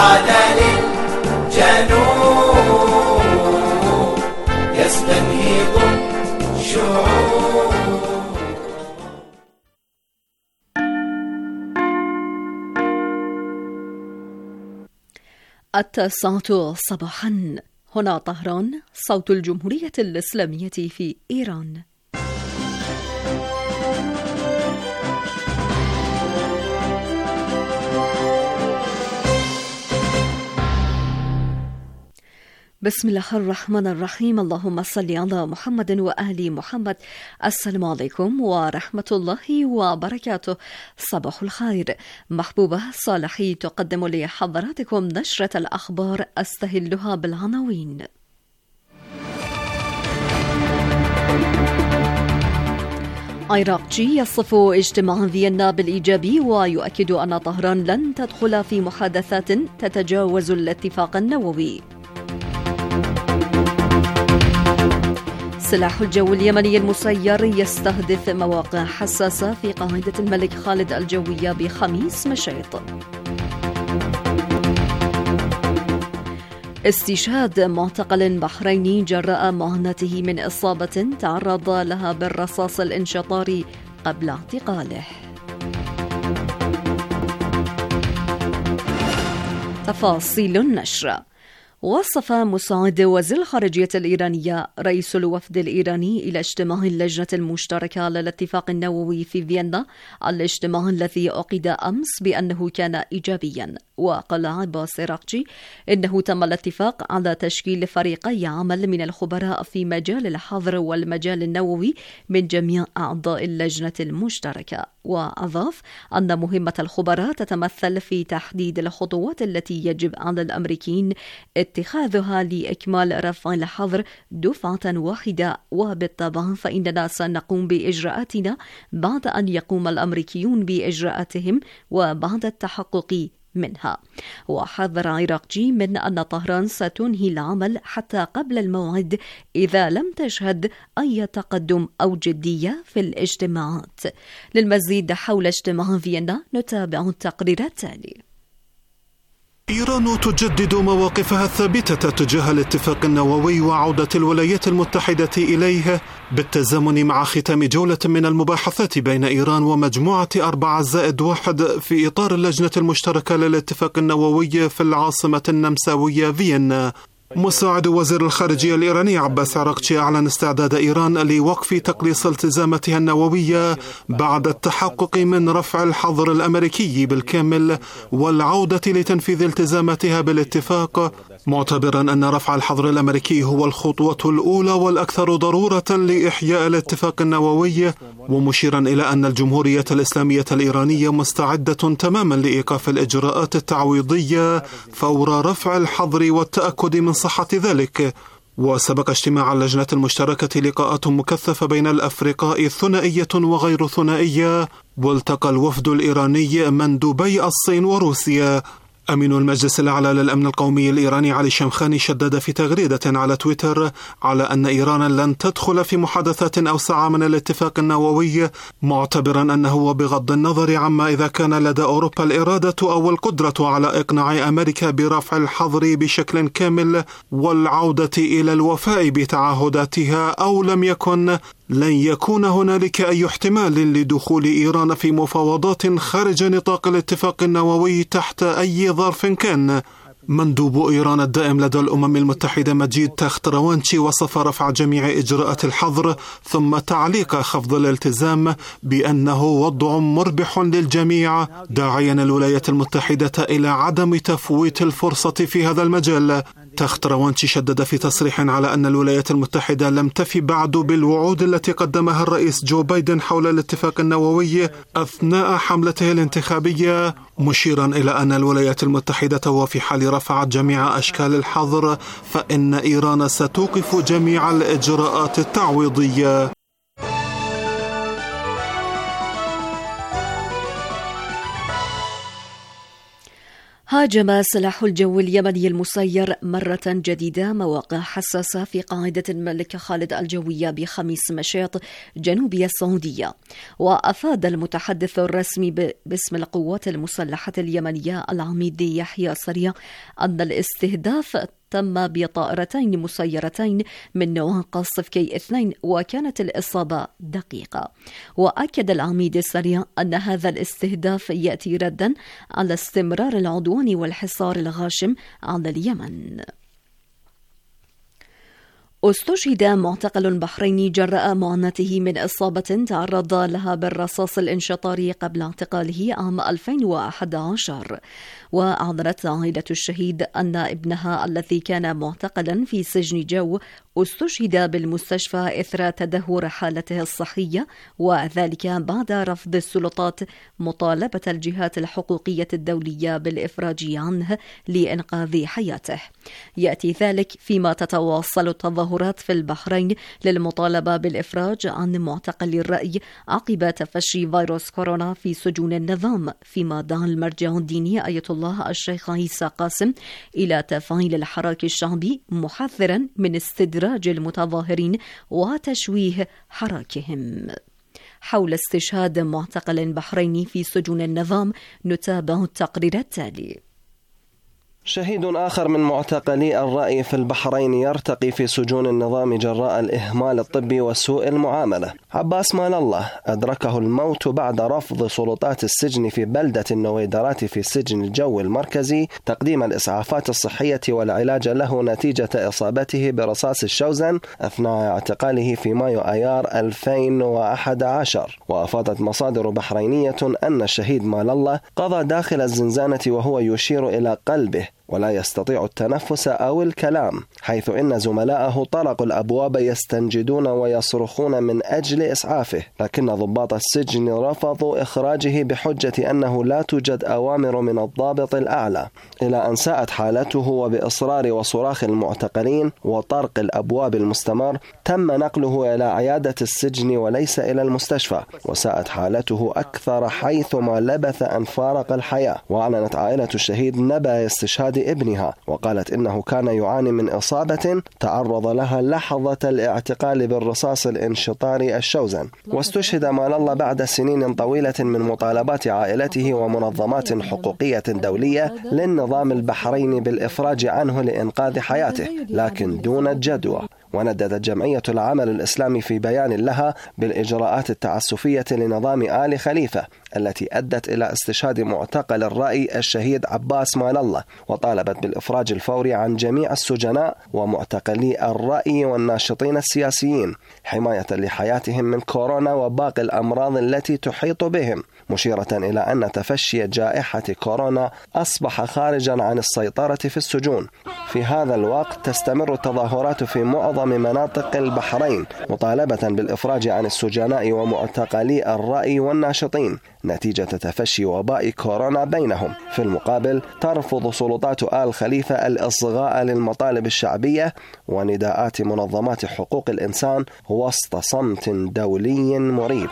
عاد للجنوب يستنهض الشعوب. التاسعة صباحا، هنا طهران، صوت الجمهورية الإسلامية في إيران. بسم الله الرحمن الرحيم. اللهم صل على محمد وآل محمد. السلام عليكم ورحمة الله وبركاته. صباح الخير. محبوبة صالحي تقدم لحضراتكم نشرة الأخبار أستهلها بالعناوين. عراقجي يصف اجتماع فيينا بالإيجابي ويؤكد أن طهران لن تدخل في محادثات تتجاوز الاتفاق النووي. سلاح الجو اليمني المسير يستهدف مواقع حساسة في قاعدة الملك خالد الجوية بخميس مشيط. استشهاد معتقل بحريني جراء معاناته من إصابة تعرض لها بالرصاص الانشطاري قبل اعتقاله. تفاصيل النشر. وصف مساعد وزير الخارجية الإيرانية رئيس الوفد الإيراني إلى اجتماع اللجنة المشتركة على الاتفاق النووي في فيينا الاجتماع الذي عقد أمس بأنه كان إيجابيا. وقال عباس عراقجي إنه تم الاتفاق على تشكيل فريقي عمل من الخبراء في مجال الحظر والمجال النووي من جميع أعضاء اللجنة المشتركة. وأضاف أن مهمة الخبراء تتمثل في تحديد الخطوات التي يجب على الأمريكيين اتخاذها لإكمال رفع الحظر دفعة واحدة، وبالطبع فإننا سنقوم بإجراءاتنا بعد أن يقوم الأمريكيون بإجراءاتهم وبعد التحقق منها. وحذر عراقجي من أن طهران ستنهي العمل حتى قبل الموعد إذا لم تشهد أي تقدم أو جدية في الاجتماعات. للمزيد حول اجتماع فيينا نتابع التقرير التالي. إيران تجدد مواقفها الثابتة تجاه الاتفاق النووي وعودة الولايات المتحدة إليه بالتزامن مع ختام جولة من المباحثات بين إيران ومجموعة 4+1 في إطار اللجنة المشتركة للاتفاق النووي في العاصمة النمساوية فيينا. مساعد وزير الخارجية الإيراني عباس عراقجي أعلن استعداد إيران لوقف تقليص التزاماتها النووية بعد التحقق من رفع الحظر الأمريكي بالكامل والعودة لتنفيذ التزاماتها بالاتفاق، معتبرا أن رفع الحظر الأمريكي هو الخطوة الأولى والأكثر ضرورة لإحياء الاتفاق النووي، ومشيرا إلى أن الجمهورية الإسلامية الإيرانية مستعدة تماما لإيقاف الإجراءات التعويضية فور رفع الحظر والتأكد من صحة ذلك. وسبق اجتماع اللجنة المشتركة لقاءات مكثفة بين الأفرقاء ثنائية وغير ثنائية، والتقى الوفد الإيراني مندوبي الصين وروسيا. أمين المجلس الأعلى للأمن القومي الإيراني علي شمخاني شدد في تغريدة على تويتر على أن إيران لن تدخل في محادثات أوسع من الاتفاق النووي، معتبرا أنه وبغض النظر عما إذا كان لدى أوروبا الإرادة أو القدرة على إقناع أمريكا برفع الحظر بشكل كامل والعودة إلى الوفاء بتعهداتها أو لم يكن، لن يكون هنالك أي احتمال لدخول إيران في مفاوضات خارج نطاق الاتفاق النووي تحت أي ظرف كان. مندوب إيران الدائم لدى الأمم المتحدة مجيد تاختروانشي وصف رفع جميع إجراءات الحظر ثم تعليق خفض الالتزام بأنه وضع مربح للجميع، داعيا الولايات المتحدة إلى عدم تفويت الفرصة في هذا المجال. تاختروانشي شدد في تصريح على أن الولايات المتحدة لم تفي بعد بالوعود التي قدمها الرئيس جو بايدن حول الاتفاق النووي أثناء حملته الانتخابية، مشيرا إلى أن الولايات المتحدة وفي حال رفعت جميع أشكال الحظر فإن إيران ستوقف جميع الإجراءات التعويضية. هاجم سلاح الجو اليمني المسير مرة جديدة مواقع حساسة في قاعدة الملك خالد الجوية بخميس مشيط جنوبي السعودية. وأفاد المتحدث الرسمي باسم القوات المسلحة اليمنية العميد يحيى سريع أن الاستهداف تم بطائرتين مسيرتين من نوع قاصف كي-2 وكانت الإصابة دقيقة. وأكد العميد السريع أن هذا الاستهداف يأتي ردا على استمرار العدوان والحصار الغاشم على اليمن. استشهد معتقل بحريني جراء معاناته من إصابة تعرض لها بالرصاص الانشطاري قبل اعتقاله عام 2011. وأعلنت عائلة الشهيد أن ابنها الذي كان معتقلا في سجن جو استشهد بالمستشفى إثر تدهور حالته الصحية، وذلك بعد رفض السلطات مطالبة الجهات الحقوقية الدولية بالإفراج عنه لإنقاذ حياته. يأتي ذلك فيما تتواصل التظاهرات في البحرين للمطالبة بالإفراج عن معتقل الرأي عقب تفشي فيروس كورونا في سجون النظام، فيما دعا المرجع الديني آية الله الشيخ عيسى قاسم إلى تفعيل الحراك الشعبي، محذرا من استدراج المتظاهرين وتشويه حراكهم. حول استشهاد معتقل بحريني في سجون النظام نتابع التقرير التالي. شهيد آخر من معتقلي الرأي في البحرين يرتقي في سجون النظام جراء الإهمال الطبي وسوء المعاملة. عباس مال الله أدركه الموت بعد رفض سلطات السجن في بلدة النويدرات في سجن الجو المركزي تقديم الإسعافات الصحية والعلاج له نتيجة إصابته برصاص الشوزن أثناء اعتقاله في مايو آيار 2011. وأفادت مصادر بحرينية أن الشهيد مال الله قضى داخل الزنزانة وهو يشير إلى قلبه ولا يستطيع التنفس أو الكلام، حيث إن زملائه طرقوا الأبواب يستنجدون ويصرخون من أجل إسعافه، لكن ضباط السجن رفضوا إخراجه بحجة أنه لا توجد أوامر من الضابط الأعلى، إلى أن ساءت حالته وبإصرار وصراخ المعتقلين وطرق الأبواب المستمر تم نقله إلى عيادة السجن وليس إلى المستشفى، وساءت حالته أكثر حيثما لبث أن فارق الحياة. وأعلنت عائلة الشهيد نبأ استشهاد ابنها، وقالت إنه كان يعاني من إصابة تعرض لها لحظة الاعتقال بالرصاص الانشطاري الشوزن. واستشهد مال الله بعد سنين طويلة من مطالبات عائلته ومنظمات حقوقية دولية للنظام البحريني بالإفراج عنه لإنقاذ حياته، لكن دون جدوى. ونددت جمعية العمل الإسلامي في بيان لها بالإجراءات التعسفية لنظام آل خليفة التي أدت إلى استشهاد معتقل الرأي الشهيد عباس مال الله، وطالبت بالإفراج الفوري عن جميع السجناء ومعتقلي الرأي والناشطين السياسيين حماية لحياتهم من كورونا وباقي الأمراض التي تحيط بهم، مشيرة إلى أن تفشي جائحة كورونا أصبح خارجا عن السيطرة في السجون. في هذا الوقت تستمر التظاهرات في معظم مناطق البحرين مطالبة بالإفراج عن السجناء ومعتقلي الرأي والناشطين نتيجة تفشي وباء كورونا بينهم. في المقابل ترفض سلطات آل خليفة الإصغاء للمطالب الشعبية ونداءات منظمات حقوق الإنسان وسط صمت دولي مريب.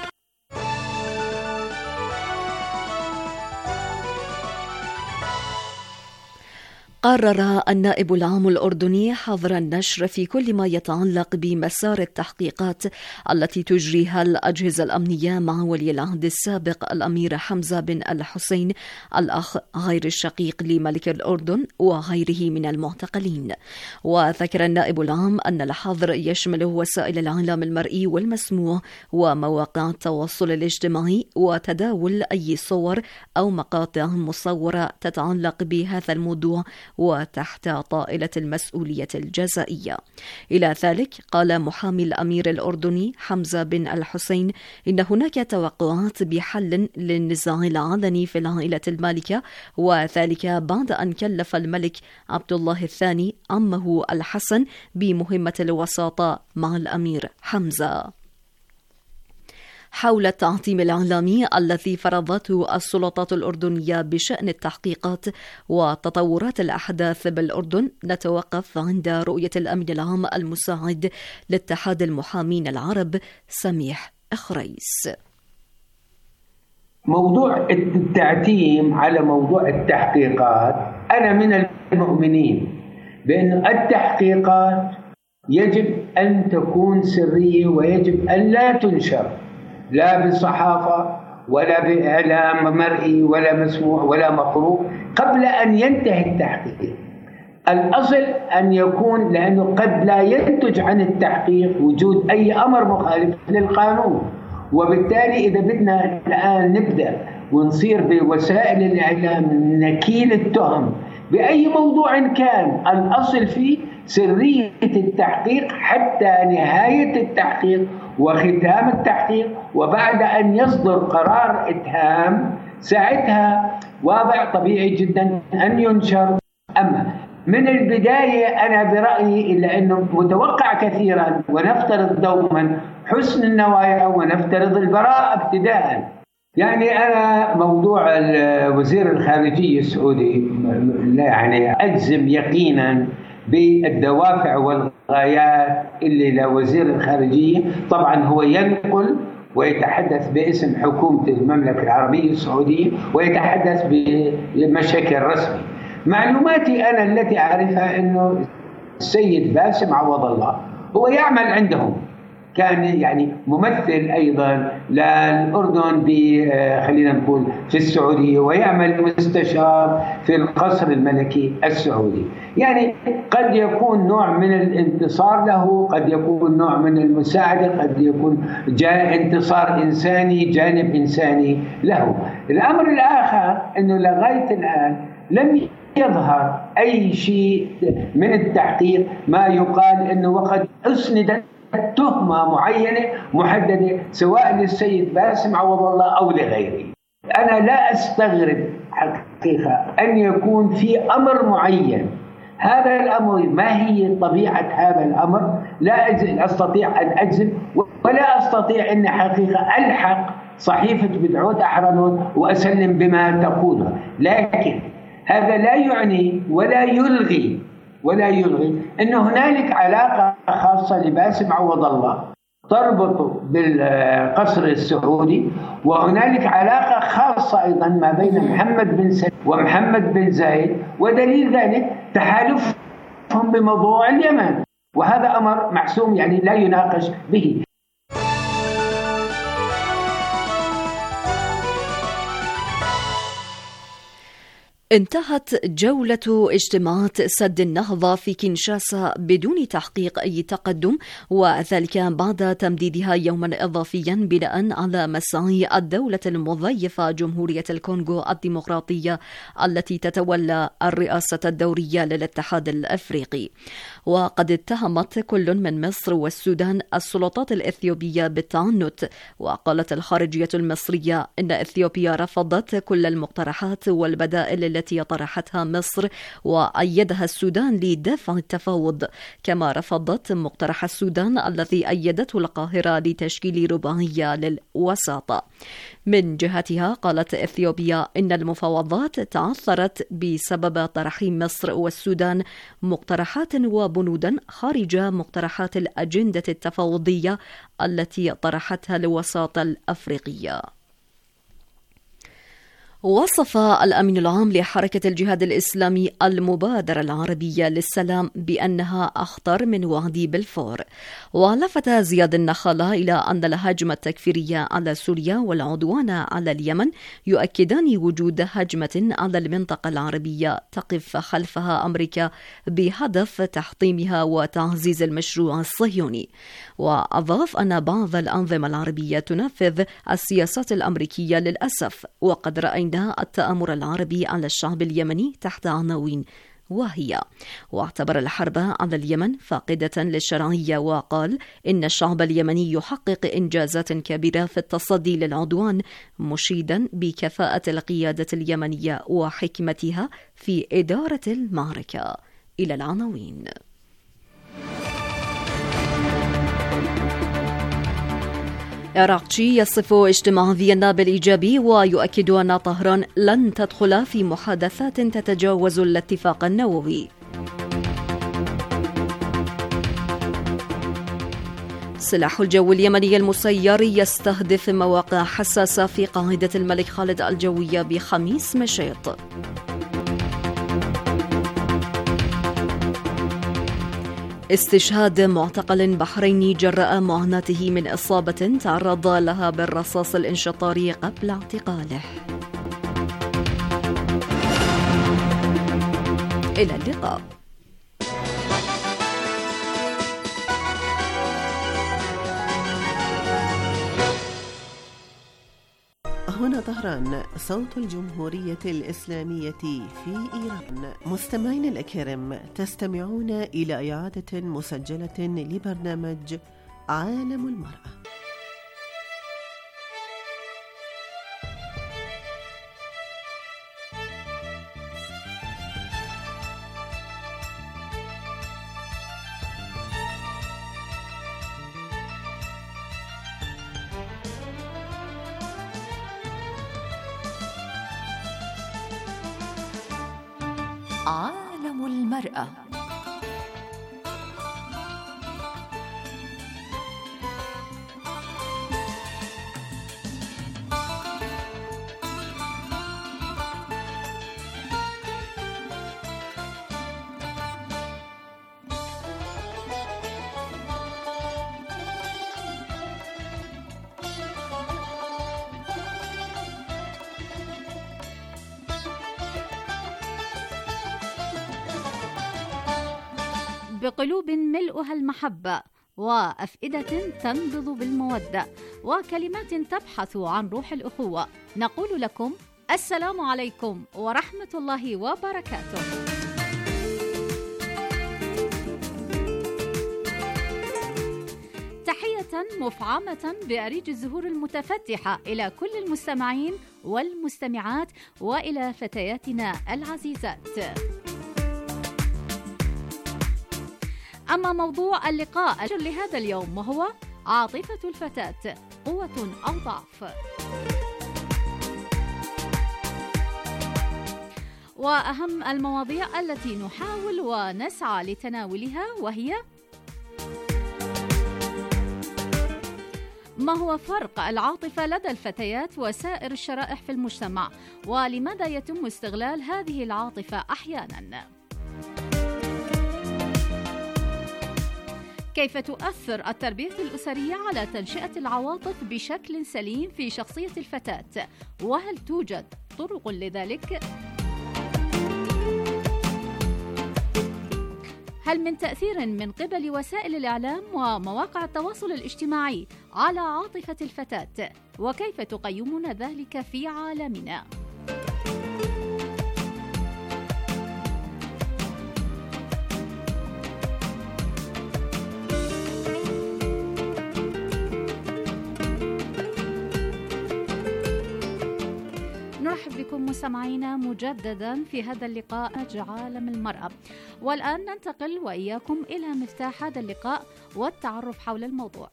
قرر النائب العام الأردني حظر النشر في كل ما يتعلق بمسار التحقيقات التي تجريها الأجهزة الأمنية مع ولي العهد السابق الأمير حمزة بن الحسين الأخ غير الشقيق لملك الأردن وغيره من المعتقلين. وذكر النائب العام أن الحظر يشمل وسائل الإعلام المرئي والمسموع ومواقع التواصل الاجتماعي وتداول أي صور أو مقاطع مصورة تتعلق بهذا الموضوع وتحت طائلة المسؤولية الجزائية. إلى ذلك قال محامي الأمير الأردني حمزة بن الحسين إن هناك توقعات بحل للنزاع العلني في العائلة المالكة، وذلك بعد أن كلف الملك عبد الله الثاني عمه الحسن بمهمة الوساطة مع الأمير حمزة. حول التعتيم الإعلامي الذي فرضته السلطات الأردنية بشأن التحقيقات وتطورات الأحداث بالأردن نتوقف عند رؤية الأمين العام المساعد لاتحاد المحامين العرب سميح أخريس. موضوع التعتيم على موضوع التحقيقات أنا من المؤمنين بأن التحقيقات يجب أن تكون سرية، ويجب أن لا تنشر لا بالصحافة ولا بإعلام مرئي ولا مسموع ولا مقروء قبل أن ينتهي التحقيق. الأصل أن يكون، لأنه قد لا ينتج عن التحقيق وجود أي أمر مخالف للقانون، وبالتالي إذا بدنا الآن نبدأ ونصير بوسائل الإعلام نكيل التهم بأي موضوع كان، الأصل فيه سرية التحقيق حتى نهاية التحقيق وختام التحقيق، وبعد أن يصدر قرار إتهام ساعتها واضع طبيعي جدا أن ينشر. أما من البداية أنا برأيي إلا أنه متوقع كثيرا، ونفترض دوما حسن النوايا ونفترض البراءة ابتداء. يعني أنا موضوع وزير الخارجية السعودي لا يعني أجزم يقينا بالدوافع والغايات اللي لوزير الخارجية. طبعا هو ينقل ويتحدث باسم حكومة المملكة العربية السعودية ويتحدث بشكل رسمي. معلوماتي أنا التي أعرفها أنه السيد باسم عوض الله هو يعمل عندهم، كان يعني ممثل أيضا للأردن خلينا نقول في السعودية، ويعمل مستشار في القصر الملكي السعودي. يعني قد يكون نوع من الانتصار له، قد يكون نوع من المساعدة، قد يكون انتصار إنساني، جانب إنساني له. الأمر الآخر أنه لغاية الآن لم يظهر أي شيء من التحقيق ما يقال أنه وقد أسندت تهمة معينة محددة سواء للسيد باسم عوض الله أو لغيره. أنا لا أستغرب حقيقة أن يكون في أمر معين، هذا الأمر ما هي طبيعة هذا الأمر لا أستطيع أن أجزم، ولا أستطيع أن حقيقة ألحق صحيفة بدعوت أحرنوت وأسلم بما تقوله. لكن هذا لا يعني ولا يلغي أن هنالك علاقة خاصة لباسم عوض الله تربط بالقصر السعودي، وهنالك علاقة خاصة أيضا ما بين محمد بن سلمان ومحمد بن زايد، ودليل ذلك تحالفهم بموضوع اليمن، وهذا أمر محسوم يعني لا يناقش به. انتهت جولة اجتماعات سد النهضة في كينشاسا بدون تحقيق أي تقدم، وذلك بعد تمديدها يوما إضافيا بناء على مساعي الدولة المضيفة جمهورية الكونغو الديمقراطية التي تتولى الرئاسة الدورية للاتحاد الأفريقي. وقد اتهمت كل من مصر والسودان السلطات الإثيوبية بالتعنت، وقالت الخارجية المصرية إن إثيوبيا رفضت كل المقترحات والبدائل التي طرحتها مصر، وأيدها السودان لدفع التفاوض، كما رفضت مقترح السودان الذي أيدته القاهرة لتشكيل رباعية للوساطة. من جهتها قالت إثيوبيا إن المفاوضات تعثرت بسبب طرح مصر والسودان مقترحات وبنودا خارج مقترحات الأجندة التفاوضية التي طرحتها الوساطة الأفريقية. وصف الأمين العام لحركة الجهاد الإسلامي المبادرة العربية للسلام بأنها أخطر من وعد بلفور، ولفت زياد النخالة إلى أن الهجمة التكفيرية على سوريا والعدوان على اليمن يؤكدان وجود هجمة على المنطقة العربية تقف خلفها أمريكا بهدف تحطيمها وتعزيز المشروع الصهيوني. وأضاف أن بعض الأنظمة العربية تنفذ السياسات الأمريكية للأسف، وقد رأينا التآمر العربي على الشعب اليمني تحت عناوين وهي. واعتبر الحرب على اليمن فاقدة للشرعية، وقال إن الشعب اليمني يحقق إنجازات كبيرة في التصدي للعدوان، مشيدا بكفاءة القيادة اليمنية وحكمتها في إدارة المعركة. إلى العناوين. عراقجي يصف اجتماع فيينا بالإيجابي، ويؤكد أن طهران لن تدخل في محادثات تتجاوز الاتفاق النووي. سلاح الجو اليمني المسير يستهدف مواقع حساسة في قاعدة الملك خالد الجوية بخميس مشيط. استشهاد معتقل بحريني جراء معاناته من إصابة تعرض لها بالرصاص الانشطاري قبل اعتقاله. إلى اللقاء. هنا طهران، صوت الجمهورية الإسلامية في إيران. مستمعين الأكارم، تستمعون إلى إعادة مسجلة لبرنامج عالم المرأة. عالم المرأة. بقلوب ملؤها المحبة، وأفئدة تنبض بالمودة، وكلمات تبحث عن روح الأخوة، نقول لكم السلام عليكم ورحمة الله وبركاته. تحية مفعمة بأريج الزهور المتفتحة إلى كل المستمعين والمستمعات وإلى فتياتنا العزيزات. أما موضوع اللقاء لهذا اليوم وهو عاطفة الفتاة، قوة أو ضعف. وأهم المواضيع التي نحاول ونسعى لتناولها وهي: ما هو فرق العاطفة لدى الفتيات وسائر الشرائح في المجتمع؟ ولماذا يتم استغلال هذه العاطفة أحياناً؟ كيف تؤثر التربية الأسرية على تنشئة العواطف بشكل سليم في شخصية الفتاة؟ وهل توجد طرق لذلك؟ هل من تأثير من قبل وسائل الإعلام ومواقع التواصل الاجتماعي على عاطفة الفتاة؟ وكيف تقيمون ذلك في عالمنا؟ نرحب بكم مستمعينا مجددا في هذا اللقاء عالم المرأة، والآن ننتقل وإياكم إلى مفتاح هذا اللقاء والتعرف حول الموضوع.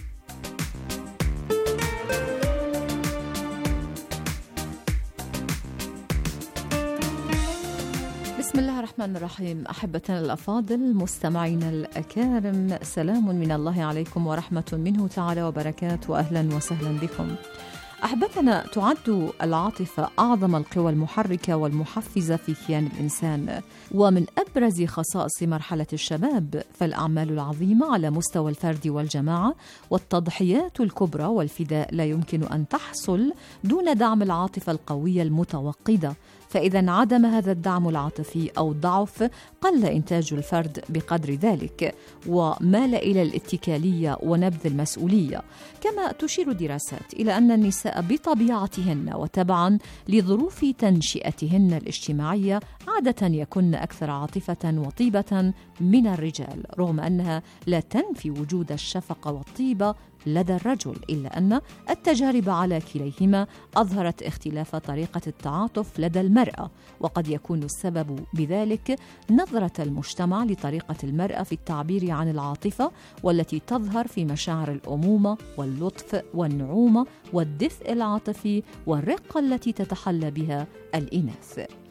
بسم الله الرحمن الرحيم. أحبتنا الأفاضل، مستمعينا الأكارم، سلام من الله عليكم ورحمة منه تعالى وبركاته، وأهلا وسهلا بكم. أحبتنا، تعد العاطفة أعظم القوى المحركة والمحفزة في كيان الإنسان، ومن أبرز خصائص مرحلة الشباب فالأعمال العظيمة على مستوى الفرد والجماعة والتضحيات الكبرى والفداء لا يمكن أن تحصل دون دعم العاطفة القوية المتوقدة، فإذا انعدم هذا الدعم العاطفي أو ضعف قل إنتاج الفرد بقدر ذلك ومال إلى الاتكالية ونبذ المسؤولية. كما تشير دراسات إلى أن النساء بطبيعتهن وتبعا لظروف تنشئتهن الاجتماعية عادة يكن أكثر عاطفة وطيبة من الرجال، رغم أنها لا تنفي وجود الشفقة والطيبة لدى الرجل، إلا أن التجارب على كليهما أظهرت اختلاف طريقة التعاطف لدى المرأة، وقد يكون السبب بذلك نظرة المجتمع لطريقة المرأة في التعبير عن العاطفة، والتي تظهر في مشاعر الأمومة واللطف والنعومة والدفء العاطفي والرقة التي تتحلى بها الإناث.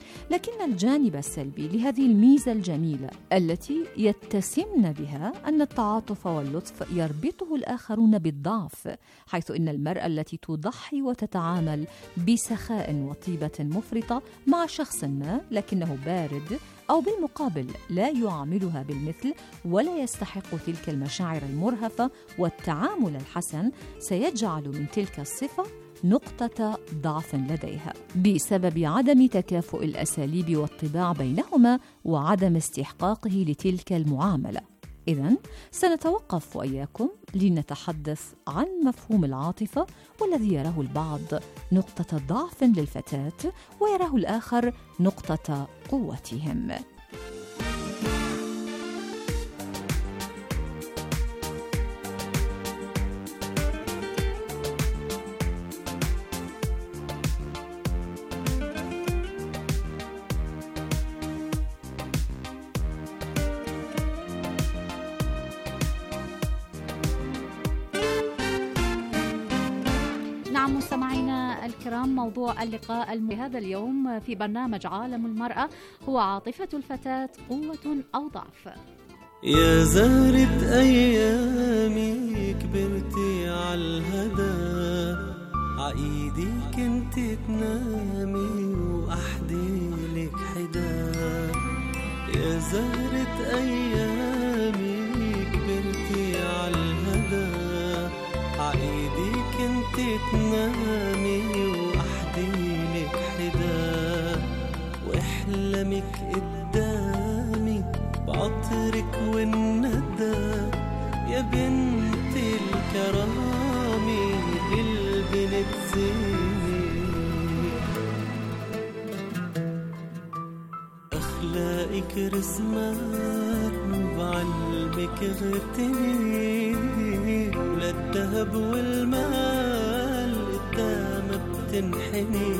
لكن الجانب السلبي لهذه الميزة الجميلة التي يتسمن بها أن التعاطف واللطف يربطه الآخرون بالضعف، حيث إن المرأة التي تضحي وتتعامل بسخاء وطيبة مفرطة مع شخص ما لكنه بارد أو بالمقابل لا يعاملها بالمثل ولا يستحق تلك المشاعر المرهفة والتعامل الحسن، سيجعل من تلك الصفة نقطة ضعف لديها بسبب عدم تكافؤ الأساليب والطباع بينهما وعدم استحقاقه لتلك المعاملة. إذن سنتوقف وإياكم لنتحدث عن مفهوم العاطفة، والذي يراه البعض نقطة ضعف للفتاة ويراه الآخر نقطة قوتهم. نعم مستمعينا الكرام، موضوع اللقاء هذا اليوم في برنامج عالم المرأة هو عاطفة الفتاة قوة أو ضعف. يا زهرة أيامي كبرتي عالهدى، عايدي كنت تنامي وأحديلك حدا. يا زهرة أيامي كبرتي عالهدى، عايدي كنت تنامي وأحديلك حدا. واحلمك قدامي بعطرك والندى، يا بنت الكرامة البنت زيني. أخلاقك رسمات بعلمك غتني، وللذهب والمال قدامها بتنحني.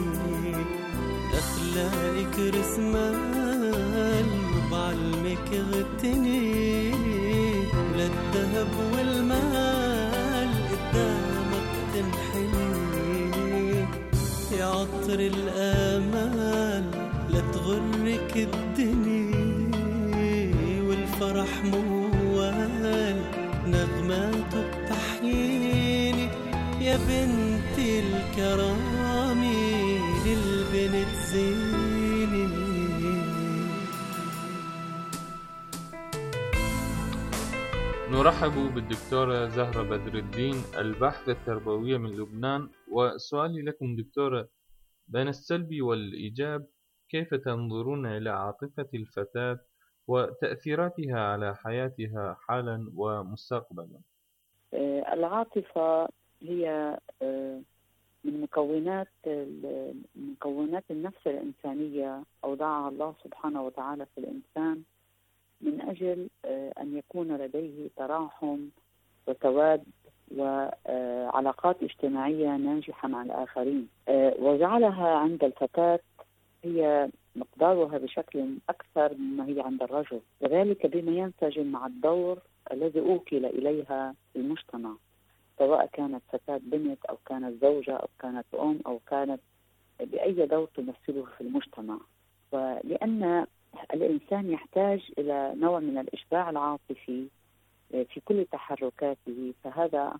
أخلاقك رسمال وبعلمك غتني، وللذهب والمال قدامها بتنحني. يا عطر الآمال لا تغرك الدنيا، والفرح موال نغماته بتحييني. يا بنت الكرامة للبنت زيني. نرحب بالدكتورة زهرة بدر الدين، الباحثة التربوية من لبنان. وسؤالي لكم دكتورة، بين السلبي والإيجاب كيف تنظرون إلى عاطفة الفتاة وتأثيراتها على حياتها حالا ومستقبلا؟ العاطفة هي من مكونات النفس الإنسانية أوضعها الله سبحانه وتعالى في الإنسان من أجل أن يكون لديه تراحم وتواد وعلاقات اجتماعية ناجحة مع الآخرين، وجعلها عند الفتاة هي مقدارها بشكل أكثر مما هي عند الرجل، وذلك بما ينسجم مع الدور الذي أوكل إليها المجتمع، سواء كانت فتاة بنت أو كانت زوجة أو كانت أم أو كانت بأي دور تمثله في المجتمع. ولأن الإنسان يحتاج إلى نوع من الإشباع العاطفي في كل تحركاته، فهذا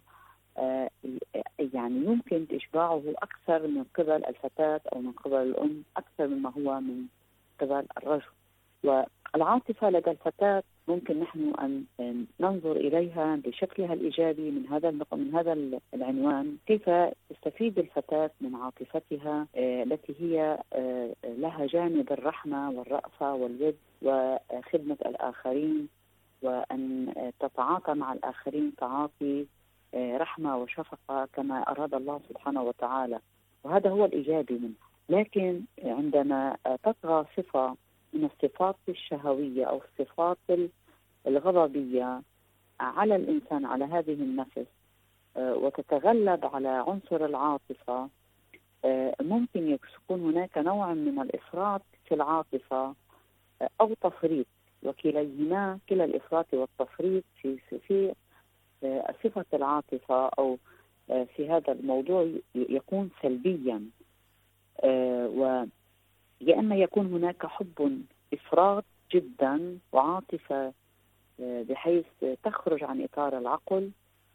يعني يمكن إشباعه أكثر من قبل الفتاة أو من قبل الأم أكثر مما هو من قبل الرجل. والعاطفة لدى الفتاة ممكن نحن أن ننظر إليها بشكلها الإيجابي من هذا العنوان، كيف تستفيد الفتاة من عاطفتها التي هي لها جانب الرحمة والرأفة والود وخدمة الآخرين، وأن تتعاطى مع الآخرين تعاطي رحمة وشفقة كما أراد الله سبحانه وتعالى، وهذا هو الإيجابي منه. لكن عندما تطغى صفة من الصفات الشهوية أو الصفات الغضبية على الإنسان، على هذه النفس، وتتغلب على عنصر العاطفة، ممكن يكون هناك نوع من الإفراط في العاطفة أو تفريط، وكلا الإفراط والتفريط في صفة العاطفة أو في هذا الموضوع يكون سلبيا. يا إما يكون هناك حب إفراط جدا وعاطفة بحيث تخرج عن إطار العقل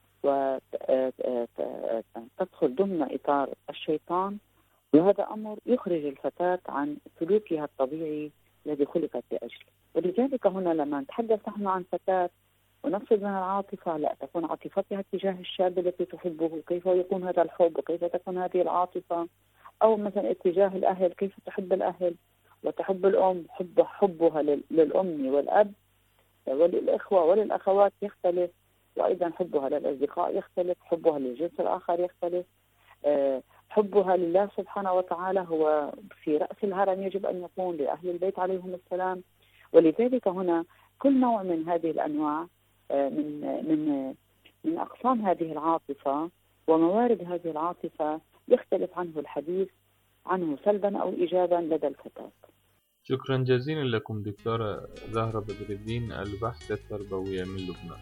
وتدخل ضمن إطار الشيطان، وهذا أمر يخرج الفتاة عن سلوكها الطبيعي الذي خلقت لأجله. ولذلك هنا لما نتحدث نحن عن فتاة ونقصد من العاطفة، لا تكون عاطفتها تجاه الشاب التي تحبه، كيف يكون هذا الحب وكيف تكون هذه العاطفة، أو مثلا اتجاه الأهل، كيف تحب الأهل وتحب الأم، حبها للأم والأب وللإخوة وللأخوات يختلف، وأيضا حبها للأصدقاء يختلف، حبها للجنس الآخر يختلف، حبها لله سبحانه وتعالى هو في رأس الهرم يجب أن يكون لأهل البيت عليهم السلام. ولذلك هنا كل نوع من هذه الأنواع من أقسام هذه العاطفة وموارد هذه العاطفة يختلف عنه الحديث عنه سلبا أو إيجابا لدى الفتاة. شكرا جزيلا لكم دكتورة زهرة بدر الدين، الباحثة التربوية من لبنان.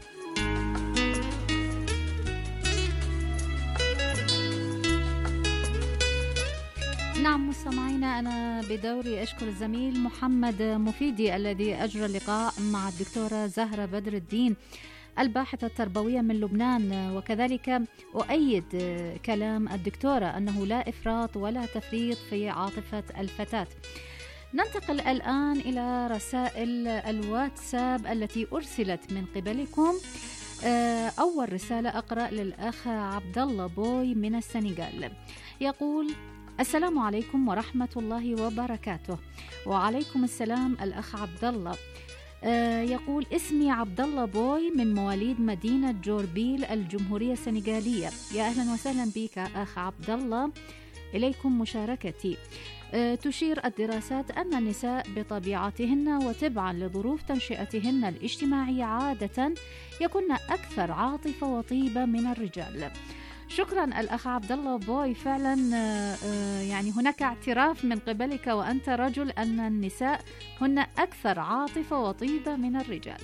نعم مستمعينا، أنا بدوري أشكر الزميل محمد مفيدي الذي أجرى اللقاء مع الدكتورة زهرة بدر الدين الباحثة التربوية من لبنان، وكذلك أؤيد كلام الدكتورة أنه لا إفراط ولا تفريط في عاطفة الفتاة. ننتقل الآن إلى رسائل الواتساب التي أرسلت من قبلكم. أول رسالة أقرأ للأخ عبد الله بوي من السنغال، يقول: السلام عليكم ورحمة الله وبركاته. وعليكم السلام الأخ عبد الله. يقول: اسمي عبد الله بوي من مواليد مدينة جوربيل الجمهورية السنغالية. يا أهلا وسهلا بك أخ عبد الله، إليكم مشاركتي. تشير الدراسات أن النساء بطبيعتهن وتبعا لظروف تنشئتهن الاجتماعية عادة يكن أكثر عاطفة وطيبة من الرجال. شكرا الأخ عبد الله بوي، فعلا يعني هناك اعتراف من قبلك وأنت رجل أن النساء هن أكثر عاطفة وطيبة من الرجال.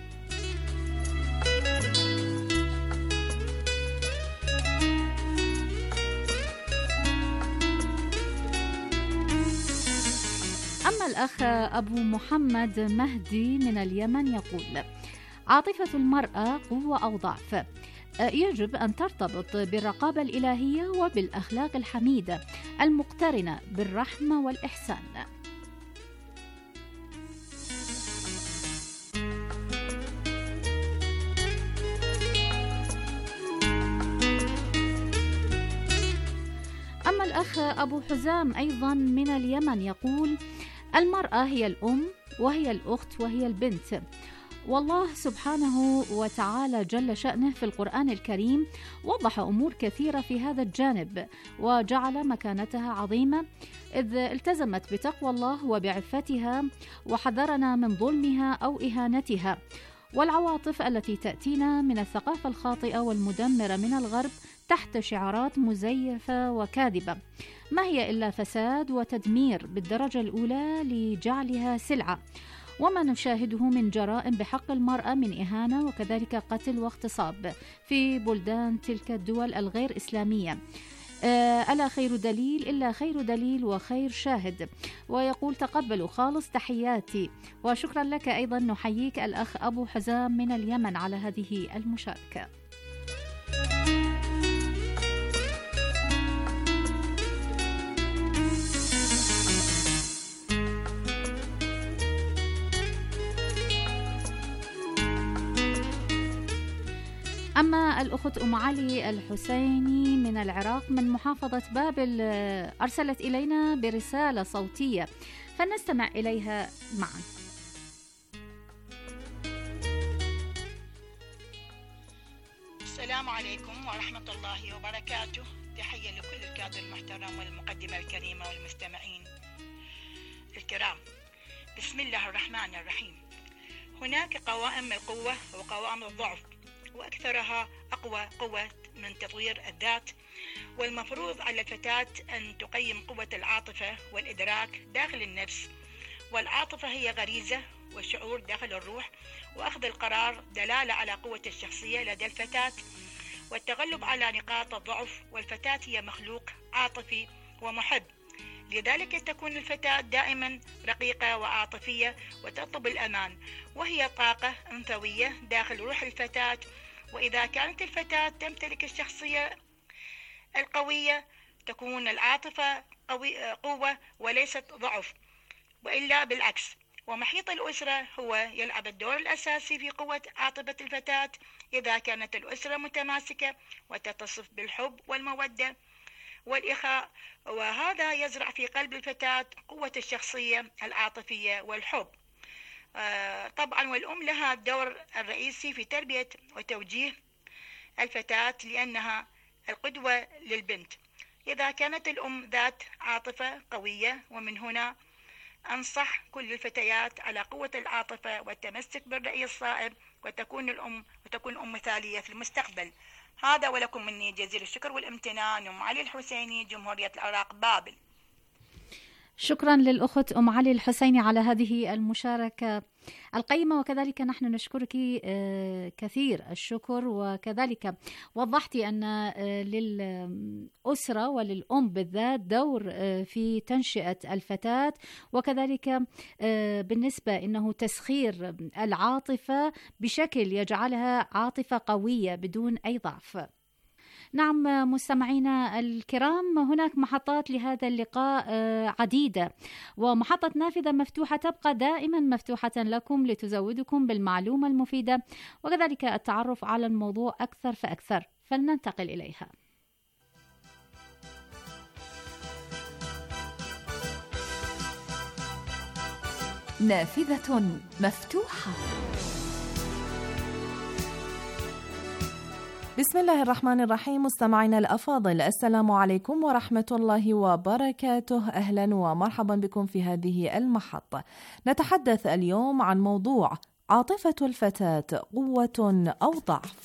أما الأخ أبو محمد مهدي من اليمن يقول: عاطفة المرأة قوة أو ضعف، يجب أن ترتبط بالرقابة الإلهية وبالأخلاق الحميدة المقترنة بالرحمة والإحسان. أما الأخ أبو حزام أيضا من اليمن يقول: المرأة هي الأم وهي الأخت وهي البنت، والله سبحانه وتعالى جل شأنه في القرآن الكريم وضح أمور كثيرة في هذا الجانب وجعل مكانتها عظيمة، إذ التزمت بتقوى الله وبعفتها وحذرنا من ظلمها أو إهانتها. والعواطف التي تأتينا من الثقافة الخاطئة والمدمرة من الغرب تحت شعارات مزيفة وكاذبة ما هي إلا فساد وتدمير بالدرجة الأولى لجعلها سلعة، وما نشاهده من جرائم بحق المرأة من إهانة وكذلك قتل واغتصاب في بلدان تلك الدول الغير إسلامية. ألا خير دليل إلا خير دليل وخير شاهد. ويقول: تقبلوا خالص تحياتي. وشكرا لك أيضا، نحييك الأخ أبو حزام من اليمن على هذه المشاركة. أما الأخت أم علي الحسيني من العراق من محافظة بابل أرسلت إلينا برسالة صوتية، فنستمع إليها معا. السلام عليكم ورحمة الله وبركاته. تحية لكل الكادر المحترم والمقدمة الكريمة والمستمعين الكرام. بسم الله الرحمن الرحيم. هناك قوائم القوة وقوائم الضعف، وأكثرها أقوى قوة من تطوير الذات، والمفروض على الفتاة أن تقيم قوة العاطفة والإدراك داخل النفس. والعاطفة هي غريزة وشعور داخل الروح، وأخذ القرار دلالة على قوة الشخصية لدى الفتاة والتغلب على نقاط الضعف. والفتاة هي مخلوق عاطفي ومحب، لذلك تكون الفتاة دائما رقيقة وعاطفية وتطلب الأمان، وهي طاقة أنثوية داخل روح الفتاة. وإذا كانت الفتاة تمتلك الشخصية القوية تكون العاطفة قوة وليست ضعف، وإلا بالعكس. ومحيط الأسرة هو يلعب الدور الأساسي في قوة عاطفة الفتاة. إذا كانت الأسرة متماسكة وتتصف بالحب والمودة والإخاء، وهذا يزرع في قلب الفتاة قوة الشخصية العاطفية والحب. طبعا والأم لها الدور الرئيسي في تربية وتوجيه الفتاة لأنها القدوة للبنت. إذا كانت الأم ذات عاطفة قوية، ومن هنا أنصح كل الفتيات على قوة العاطفة والتمسك بالرأي الصائب، وتكون الأم مثالية في المستقبل. هذا ولكم مني جزيل الشكر والامتنان. أم علي الحسيني، جمهورية العراق، بابل. شكرا للأخت أم علي الحسيني على هذه المشاركة القيمة، وكذلك نحن نشكرك كثير الشكر. وكذلك وضحتي أن للأسرة وللأم بالذات دور في تنشئة الفتاة، وكذلك بالنسبة أنه تسخير العاطفة بشكل يجعلها عاطفة قوية بدون أي ضعف. نعم مستمعينا الكرام، هناك محطات لهذا اللقاء عديدة، ومحطة نافذة مفتوحة تبقى دائما مفتوحة لكم لتزودكم بالمعلومة المفيدة، وكذلك التعرف على الموضوع أكثر فأكثر. فلننتقل إليها. نافذة مفتوحة. بسم الله الرحمن الرحيم. مستمعينا الأفاضل، السلام عليكم ورحمة الله وبركاته. أهلا ومرحبا بكم في هذه المحطة. نتحدث اليوم عن موضوع عاطفة الفتاة، قوة أو ضعف.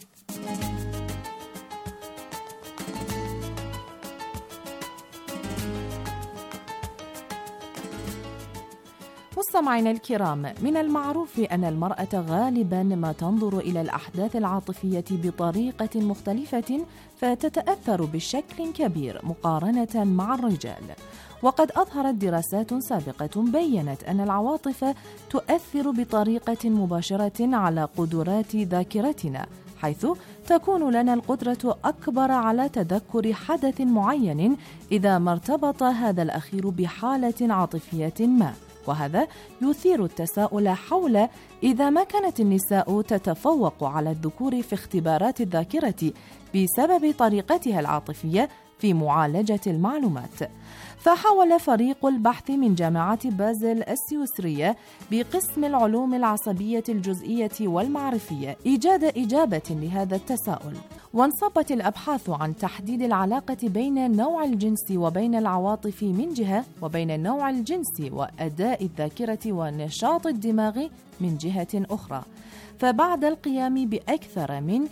مستمعينا الكرام، من المعروف أن المرأة غالبا ما تنظر إلى الأحداث العاطفية بطريقة مختلفة، فتتأثر بشكل كبير مقارنة مع الرجال. وقد أظهرت دراسات سابقة بيّنت أن العواطف تؤثر بطريقة مباشرة على قدرات ذاكرتنا، حيث تكون لنا القدرة أكبر على تذكر حدث معين إذا ما ارتبط هذا الأخير بحالة عاطفية ما. وهذا يثير التساؤل حول إذا ما كانت النساء تتفوق على الذكور في اختبارات الذاكرة بسبب طريقتها العاطفية في معالجة المعلومات. فحاول فريق البحث من جامعة بازل السويسرية بقسم العلوم العصبية الجزئية والمعرفية إيجاد إجابة لهذا التساؤل. وانصبت الأبحاث عن تحديد العلاقة بين النوع الجنسي وبين العواطف من جهة، وبين النوع الجنسي وأداء الذاكرة والنشاط الدماغي من جهة أخرى. فبعد القيام بأكثر من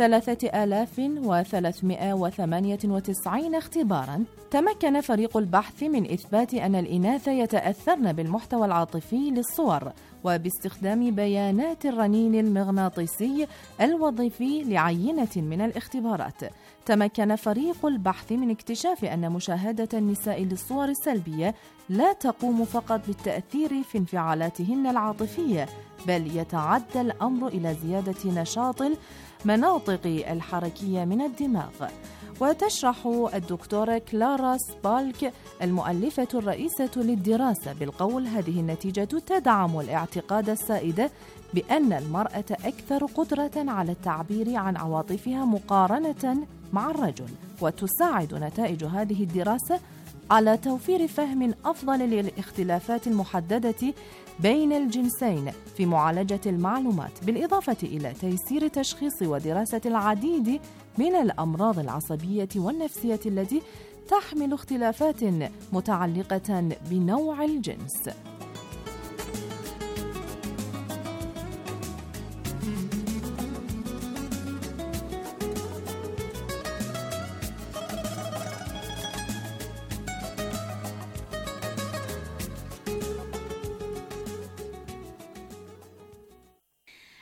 3398 اختباراً، تمكن فريق البحث من إثبات أن الإناث يتأثرن بالمحتوى العاطفي للصور، وباستخدام بيانات الرنين المغناطيسي الوظيفي لعينة من الاختبارات. تمكن فريق البحث من اكتشاف أن مشاهدة النساء للصور السلبية لا تقوم فقط بالتأثير في انفعالاتهن العاطفية، بل يتعدى الأمر إلى زيادة نشاط المناطق الحركية من الدماغ. وتشرح الدكتورة كلارا سبالك المؤلفة الرئيسة للدراسة بالقول: هذه النتيجة تدعم الاعتقاد السائد بأن المرأة أكثر قدرة على التعبير عن عواطفها مقارنة مع الرجل. وتساعد نتائج هذه الدراسة على توفير فهم أفضل للاختلافات المحددة بين الجنسين في معالجة المعلومات، بالإضافة إلى تيسير تشخيص ودراسة العديد من الأمراض العصبية والنفسية التي تحمل اختلافات متعلقة بنوع الجنس.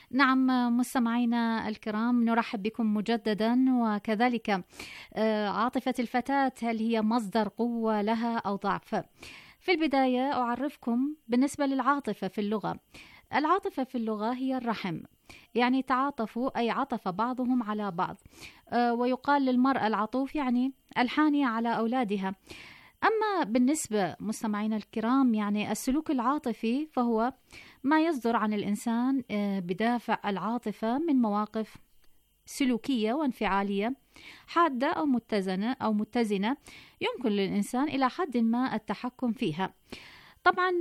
نعم مستمعينا الكرام، نرحب بكم مجددا. وكذلك عاطفة الفتاة، هل هي مصدر قوة لها أو ضعف؟ في البداية أعرفكم بالنسبة للعاطفة في اللغة. العاطفة في اللغة هي الرحم، يعني تعاطفوا أي عطف بعضهم على بعض. ويقال للمرأة العطوف يعني الحانية على أولادها. أما بالنسبة مستمعينا الكرام يعني السلوك العاطفي، فهو ما يصدر عن الإنسان بدافع العاطفة من مواقف سلوكية وانفعالية حادة أو متزنة يمكن للإنسان إلى حد ما التحكم فيها. طبعا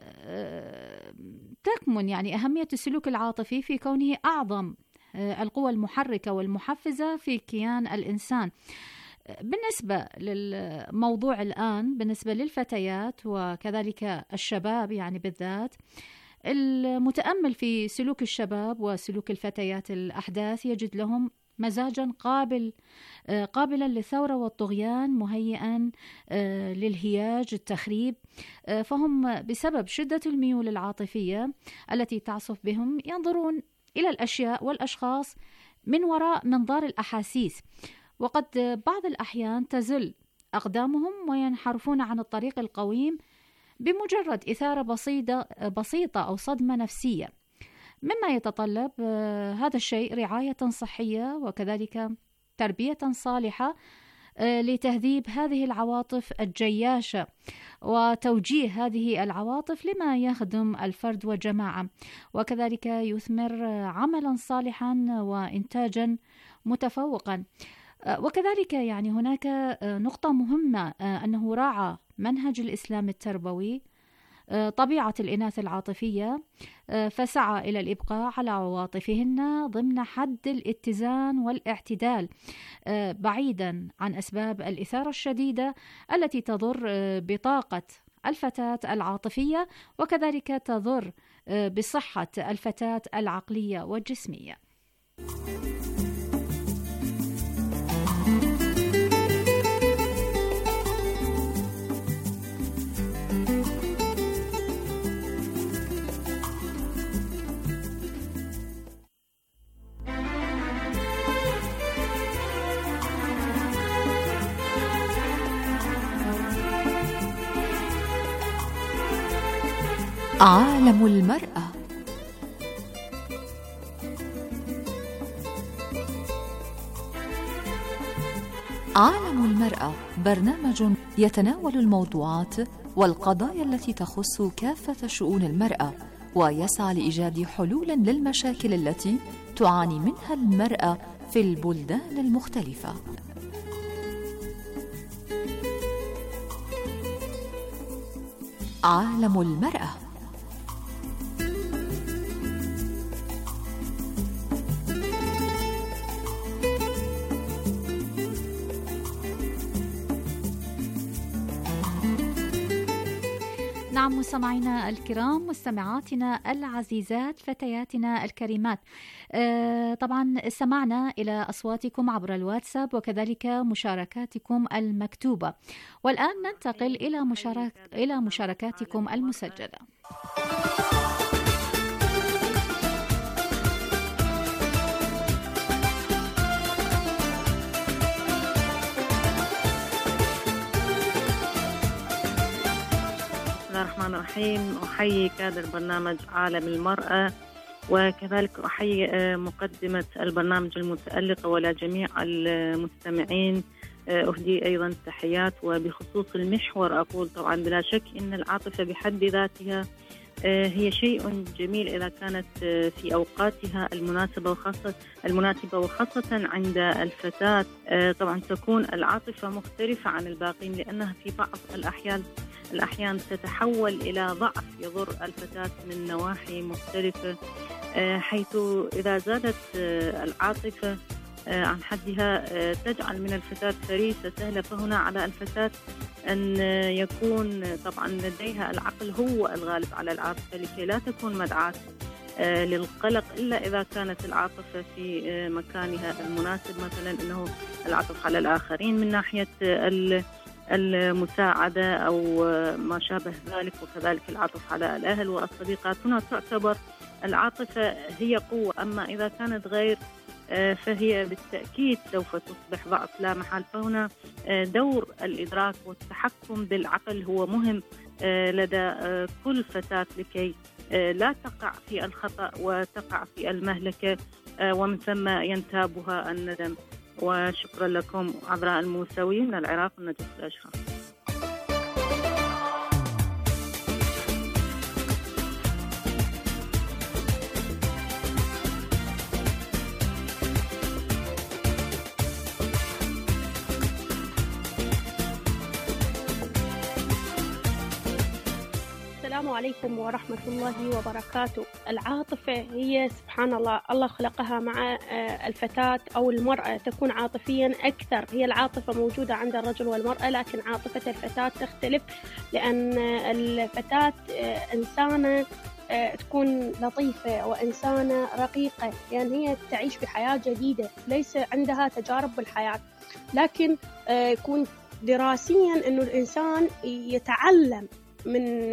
تكمن يعني أهمية السلوك العاطفي في كونه أعظم القوى المحركة والمحفزة في كيان الإنسان. بالنسبة للموضوع الآن، بالنسبة للفتيات وكذلك الشباب يعني بالذات، المتأمل في سلوك الشباب وسلوك الفتيات الأحداث يجد لهم مزاجا قابلا للثورة والطغيان، مهيئا للهياج التخريب. فهم بسبب شدة الميول العاطفية التي تعصف بهم ينظرون إلى الأشياء والأشخاص من وراء منظار الأحاسيس، وقد بعض الأحيان تزل أقدامهم وينحرفون عن الطريق القويم بمجرد إثارة بسيطة أو صدمة نفسية، مما يتطلب هذا الشيء رعاية صحية وكذلك تربية صالحة لتهذيب هذه العواطف الجياشة وتوجيه هذه العواطف لما يخدم الفرد والجماعة، وكذلك يثمر عملا صالحا وإنتاجا متفوقا. وكذلك يعني هناك نقطة مهمة، أنه راعى منهج الإسلام التربوي طبيعة الإناث العاطفية، فسعى إلى الإبقاء على عواطفهن ضمن حد الاتزان والاعتدال، بعيدا عن أسباب الإثارة الشديدة التي تضر بطاقة الفتاة العاطفية وكذلك تضر بصحة الفتاة العقلية والجسمية. عالم المرأة. عالم المرأة برنامج يتناول الموضوعات والقضايا التي تخص كافة شؤون المرأة، ويسعى لإيجاد حلول للمشاكل التي تعاني منها المرأة في البلدان المختلفة. عالم المرأة. نعم مستمعينا الكرام، مستمعاتنا العزيزات، فتياتنا الكريمات، طبعا استمعنا إلى أصواتكم عبر الواتساب وكذلك مشاركاتكم المكتوبة، والآن ننتقل إلى مشاركاتكم المسجلة. الرحمن الرحيم. أحيي كادر برنامج عالم المرأة، وكذلك أحيي مقدمة البرنامج المتألقة ولا جميع المستمعين. أهدي أيضا التحيات، وبخصوص المحور أقول طبعا بلا شك إن العاطفة بحد ذاتها هي شيء جميل إذا كانت في أوقاتها المناسبة وخاصة عند الفتاة. طبعا تكون العاطفة مختلفة عن الباقين، لأنها في بعض الأحيان تتحول إلى ضعف يضر الفتاة من نواحي مختلفة، حيث إذا زادت العاطفة عن حدها تجعل من الفتاة فريسة سهلة. فهنا على الفتاة أن يكون طبعا لديها العقل هو الغالب على العاطفة، لكي لا تكون مدعاة للقلق إلا إذا كانت العاطفة في مكانها المناسب، مثلا أنه العطف على الآخرين من ناحية المساعدة أو ما شابه ذلك، وكذلك العطف على الأهل والصديقات. هنا تعتبر العاطفة هي قوة، أما إذا كانت غير فهي بالتأكيد سوف تصبح ضعف لا محال. فهنا دور الإدراك والتحكم بالعقل هو مهم لدى كل فتاة لكي لا تقع في الخطأ وتقع في المهلكة ومن ثم ينتابها الندم. وشكرا لكم. عذراء الموسوي من العراق، النجف الأشرف. السلام عليكم ورحمة الله وبركاته. العاطفة هي سبحان الله خلقها مع الفتاة أو المرأة تكون عاطفيا أكثر. هي العاطفة موجودة عند الرجل والمرأة، لكن عاطفة الفتاة تختلف، لأن الفتاة إنسانة تكون لطيفة وإنسانة رقيقة، لأن هي تعيش بحياة جديدة، ليس عندها تجارب بالحياة. لكن يكون دراسيا أنه الإنسان يتعلم من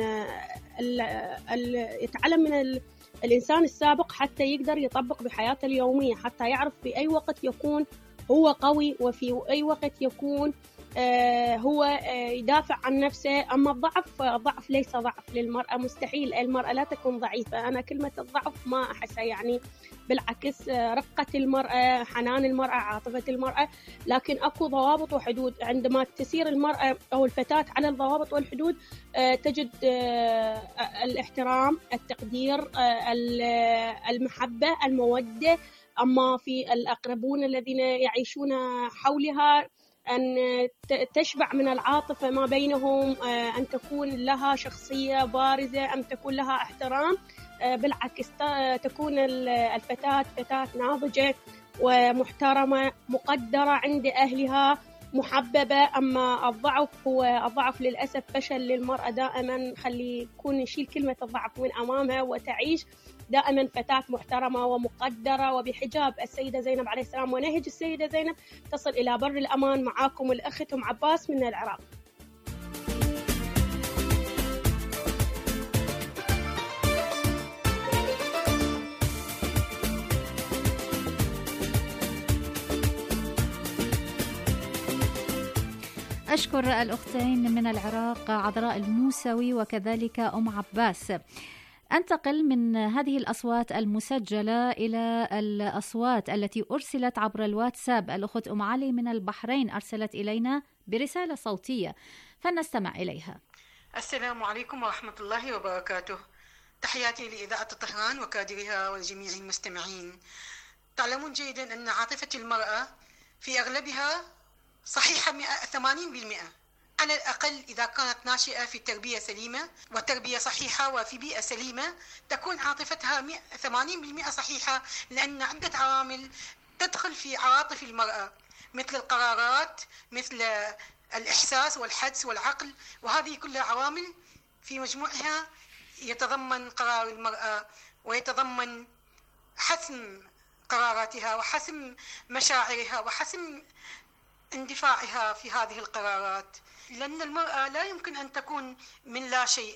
الإنسان السابق حتى يقدر يطبق بحياته اليومية، حتى يعرف في أي وقت يكون هو قوي وفي أي وقت يكون هو يدافع عن نفسه. أما الضعف ليس ضعف للمرأة، مستحيل المرأة لا تكون ضعيفة. أنا كلمة الضعف ما أحسها، يعني بالعكس رقة المرأة، حنان المرأة، عاطفة المرأة، لكن أكو ضوابط وحدود. عندما تسير المرأة أو الفتاة على الضوابط والحدود تجد الاحترام، التقدير، المحبة، المودة. أما في الأقربون الذين يعيشون حولها أن تشبع من العاطفة ما بينهم، أن تكون لها شخصية بارزة، أن تكون لها احترام. بالعكس تكون الفتاة فتاة ناضجة ومحترمة، مقدرة عند أهلها، محببة. أما الضعف للأسف فشل للمرأة دائما. يكون نشيل كلمة الضعف من أمامها وتعيش دائما فتاة محترمة ومقدرة وبحجاب السيدة زينب عليه السلام ونهج السيدة زينب تصل إلى بر الأمان. معاكم الأخت أم عباس من العراق. أشكر الأختين من العراق عذراء الموسوي وكذلك أم عباس. أنتقل من هذه الأصوات المسجلة إلى الأصوات التي أرسلت عبر الواتساب. الأخت أم علي من البحرين أرسلت إلينا برسالة صوتية، فلنستمع إليها. السلام عليكم ورحمة الله وبركاته. تحياتي لإذاعة طهران وكادرها والجميع المستمعين. تعلمون جيدا أن عاطفة المرأة في أغلبها صحيحة 80%، على الأقل إذا كانت ناشئة في تربية سليمة وتربية صحيحة وفي بيئة سليمة تكون عاطفتها 80% صحيحة، لأن عدة عوامل تدخل في عواطف المرأة، مثل القرارات، مثل الإحساس والحدس والعقل، وهذه كلها عوامل في مجموعها يتضمن قرار المرأة ويتضمن حسم قراراتها وحسم مشاعرها وحسم اندفاعها في هذه القرارات. لأن المرأة لا يمكن أن تكون من لا شيء،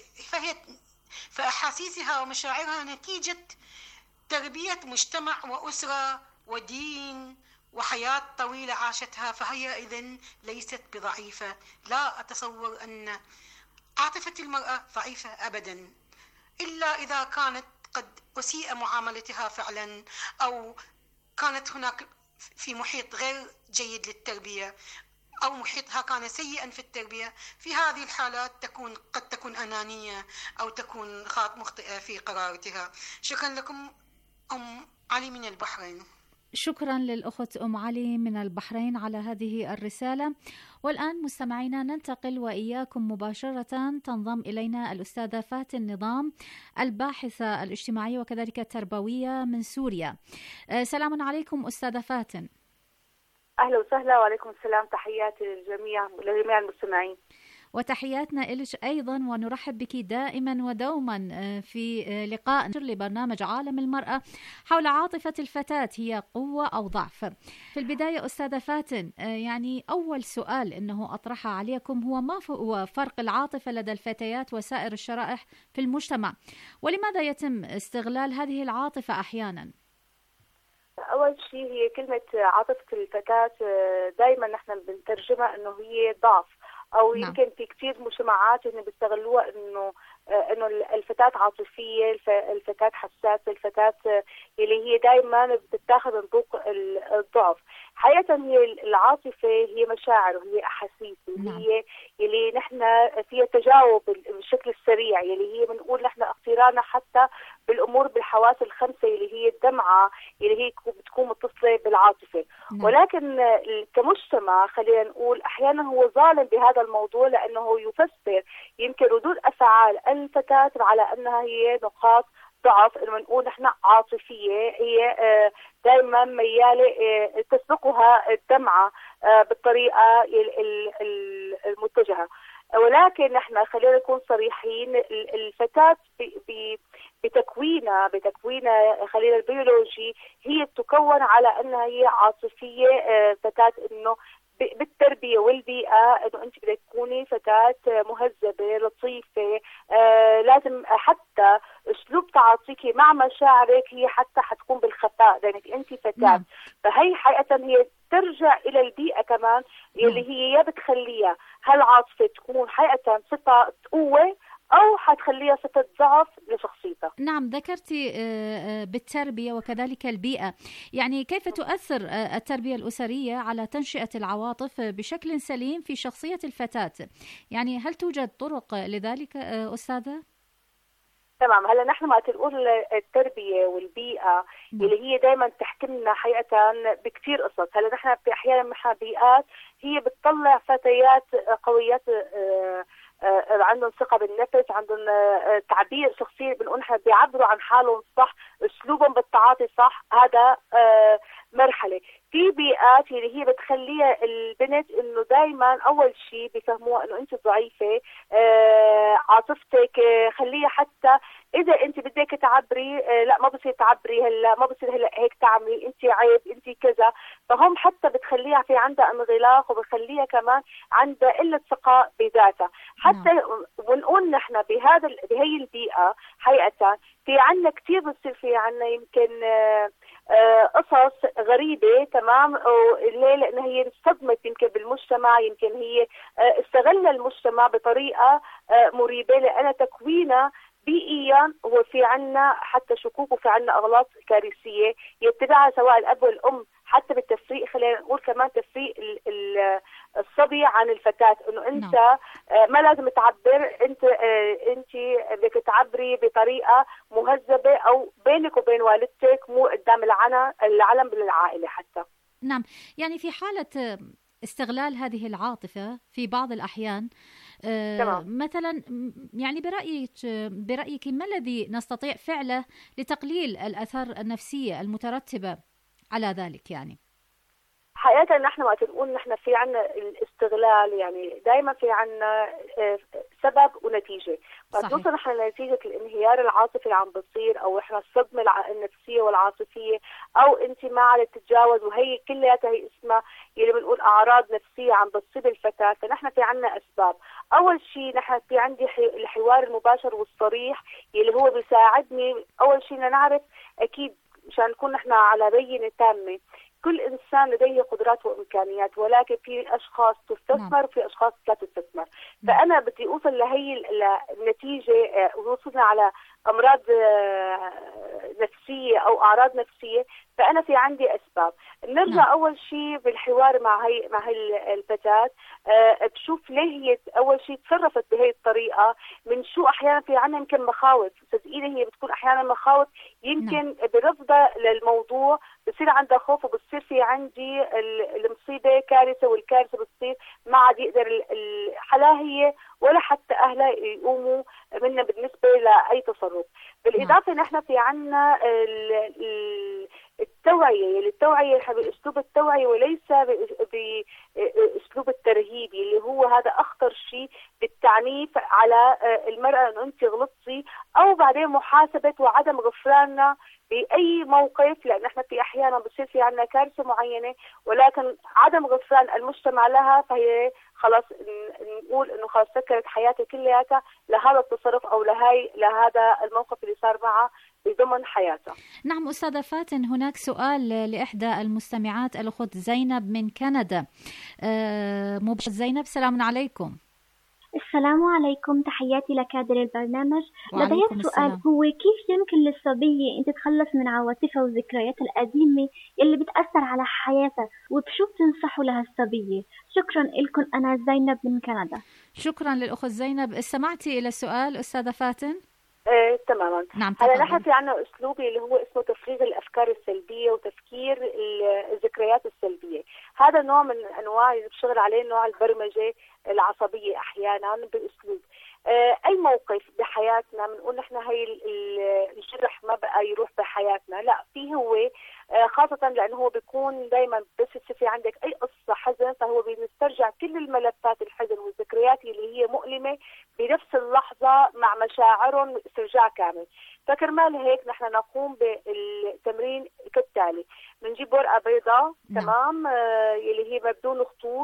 فأحاسيسها ومشاعرها نتيجة تربية مجتمع وأسرة ودين وحياة طويلة عاشتها، فهي إذن ليست بضعيفة. لا أتصور أن عاطفة المرأة ضعيفة أبدا، إلا إذا كانت قد أسيء معاملتها فعلا، أو كانت هناك في محيط غير جيد للتربية، أو محيطها كان سيئا في التربية. في هذه الحالات قد تكون أنانية أو تكون مخطئة في قراراتها. شكرا لكم أم علي من البحرين. شكرا للأخت أم علي من البحرين على هذه الرسالة. والآن مستمعينا ننتقل وإياكم مباشرة، تنضم إلينا الأستاذة فاتن نظام الباحثة الاجتماعية وكذلك التربوية من سوريا. سلام عليكم أستاذة فاتن. أهلا وسهلا. وعليكم السلام، تحياتي للجميع المستمعين. وتحياتنا إلك أيضا، ونرحب بك دائما ودوما في لقاء لبرنامج عالم المرأة حول عاطفة الفتاة، هي قوة أو ضعف. في البداية أستاذة فاتن، يعني أول سؤال أنه أطرحه عليكم هو ما هو فرق العاطفة لدى الفتيات وسائر الشرائح في المجتمع، ولماذا يتم استغلال هذه العاطفة أحيانا؟ أول شيء هي كلمة عاطفة الفتاة دائما نحن بنترجمها إنه هي ضعف، أو يمكن في كثير مجتمعات إنه بيستغلوها إنه الفتاة عاطفية، الفتاة حساسة، الفتاة اللي هي دائما بتتاخذ من طوق الضعف. حقيقة هي العاطفة هي مشاعر وهي أحاسيس، هي اللي نحن فيها تجاوب بالشكل السريع، اللي هي بنقول نحن اقترانا حتى بالأمور بالحواس الخمسة اللي هي الدمعة اللي هي بتكون متصلة بالعاطفة. ولكن كمجتمع خلينا نقول أحيانا هو ظالم بهذا الموضوع، لأنه يفسر يمكن ردود أفعال الفتاة على أنها هي نقاط ضعف، إنه نقول نحن عاطفية، هي دائما ميالة تسبقها الدمعة بالطريقة المتجهة. ولكن نحن خلينا نكون صريحين، الفتاة بتكوينها خلينا البيولوجي هي تكون على أنها هي عاطفية فتاة، إنه بالتربية والبيئة إنه أنت بدك تكوني فتاة مهذبة لطيفة، لازم حتى أسلوب تعاطيكي مع مشاعرك هي حتى حتكون بالخفاء لأنك أنت فتاة. فهي حقيقة هي ترجع إلى البيئة كمان اللي هي يا بتخليها هالعاطفة تكون حقيقة صفة قوة أو حتخليها صفة ضعف لشخصيتها. نعم، ذكرتي بالتربية وكذلك البيئة، يعني كيف تؤثر التربية الأسرية على تنشئة العواطف بشكل سليم في شخصية الفتاة؟ يعني هل توجد طرق لذلك أستاذة؟ تمام. هلا نحن ما تقول التربيه والبيئه اللي هي دائما تحكمنا حقيقه بكثير قصص. هلا نحن في احيانا مع بيئات هي بتطلع فتيات قويات عندهم ثقه بالنفس، عندهم تعبير شخصيه، بنقول نحن بيعبروا عن حالهم صح، اسلوبهم بالتعاطي صح. هذا مرحله. في بيئات اللي هي بتخليها البنت انه دائما اول شيء بيفهموها انه انت ضعيفه، عاطفتك خليها حتى اذا انت بدك تعبري لا ما بصير تعبري، هلا ما بصير هلا هيك تعملي، انت عيب، انت كذا. فهم حتى بتخليها في عندها انغلاق، وبخليها كمان عندها قله ثقه بذاتها. حتى ونقول نحن بهي البيئه حقيقه في عندنا كثير بصير في عندنا يمكن قصص غريبه. تمام. ليه؟ لان هي انصدمت يمكن بالمجتمع، يمكن هي استغل المجتمع بطريقه مريبه، لان تكوينها بيئيا هو في عنا حتى شكوك وفي عنا اغلاط كارثيه يتبعها سواء الاب والام. حتى بالتفريق خلينا نقول كمان تفريق الصبي عن الفتاه، انه انت ما لازم تعبر، انت بدك تعبري بطريقه مهذبه او بينك وبين والدتك، مو قدام العلم بالعائله حتى. نعم، يعني في حاله استغلال هذه العاطفه في بعض الاحيان مثلا، يعني برأيك ما الذي نستطيع فعله لتقليل الآثار النفسية المترتبة على ذلك؟ يعني حقيقة نحن وقت نقول نحن في عنا الاستغلال، يعني دائما في عنا سبب ونتيجة. وقت نوصل نحن لنتيجة الانهيار العاطفي اللي عم بصير، او احنا الصدمة النفسية والعاطفية، او انت ما عم تتجاوز، وهي كلها هي اسمها اللي بنقول اعراض نفسية عم بتصيب الفتاة. فنحن في عنا اسباب. اول شيء نحن في عندي الحوار المباشر والصريح اللي هو بيساعدني. اول شيء نعرف اكيد مشان نكون نحن على بينة تامة، كل إنسان لديه قدرات وإمكانيات، ولكن في أشخاص تستثمر وفي أشخاص لا تستثمر. فأنا بدي أوصل لهي النتيجة، ووصلنا على أمراض نفسية أو أعراض نفسية. فأنا في عندي أسباب. نرجع أول شيء بالحوار مع هي الفتاة، بشوف ليه هي أول شيء تصرفت بهي الطريقة، من شو أحيانا في عنا يمكن مخاوف. صدقيني هي بتكون أحيانا مخاوف يمكن برفضها للموضوع، بصير عندها خوف، وبصير في عندي المصيبة كارثة، والكارثة بتصير ما عاد يقدر حلا هي ولا حتى أهلها يقوموا منها بالنسبة لأي تصرف. بالإضافة نحن في عنا التوعية، التوعية بأسلوب التوعية وليس بأسلوب الترهيبي اللي هو هذا أخطر شيء بالتعنيف على المرأة أنه أنت غلطتي، أو بعدين محاسبة وعدم غفراننا بأي موقف، لأن احنا في أحيانا بصير في عنا كارثة معينة ولكن عدم غفران المجتمع لها، فهي خلاص نقول إنه خلاص سكرت حياتي كلياتها لهذا التصرف أو لهذا الموقف اللي صار معها بضمن حياتها. نعم أستاذة فاتن، هناك سؤال لإحدى المستمعات الأخت زينب من كندا. زينب، السلام عليكم. السلام عليكم، تحياتي لكادر البرنامج. لدي سؤال، هو كيف يمكن للصبية أن تتخلص من عواطفها والذكريات القديمة اللي بتأثر على حياتها، وبشو بتنصحوا لها الصبية؟ شكرا لكم، أنا زينب من كندا. شكرا للأخت زينب. استمعتي إلى السؤال أستاذة فاتن؟ تماما. نعم. هلا نحن في عنا اسلوبي اللي هو اسمه تفريغ الافكار السلبيه وتفكير الذكريات السلبيه. هذا نوع من انواع اللي بشتغل عليه نوع البرمجه العصبيه احيانا باسلوب اي موقف بحياتنا بنقول نحن هي الجرح ما بقى يروح بحياتنا، لا في هو خاصه لانه هو بيكون دائما بس في عندك اي قصه حزن فهو بنسترجع كل الملفات الحزن والذكريات اللي هي مؤلمه بنفس اللحظه مع مشاعرهم استرجاع كامل. فكرمال هيك نحن نقوم بالتمرين كالتالي: بنجيب ورقه بيضاء تمام اللي هي بدون خطوط،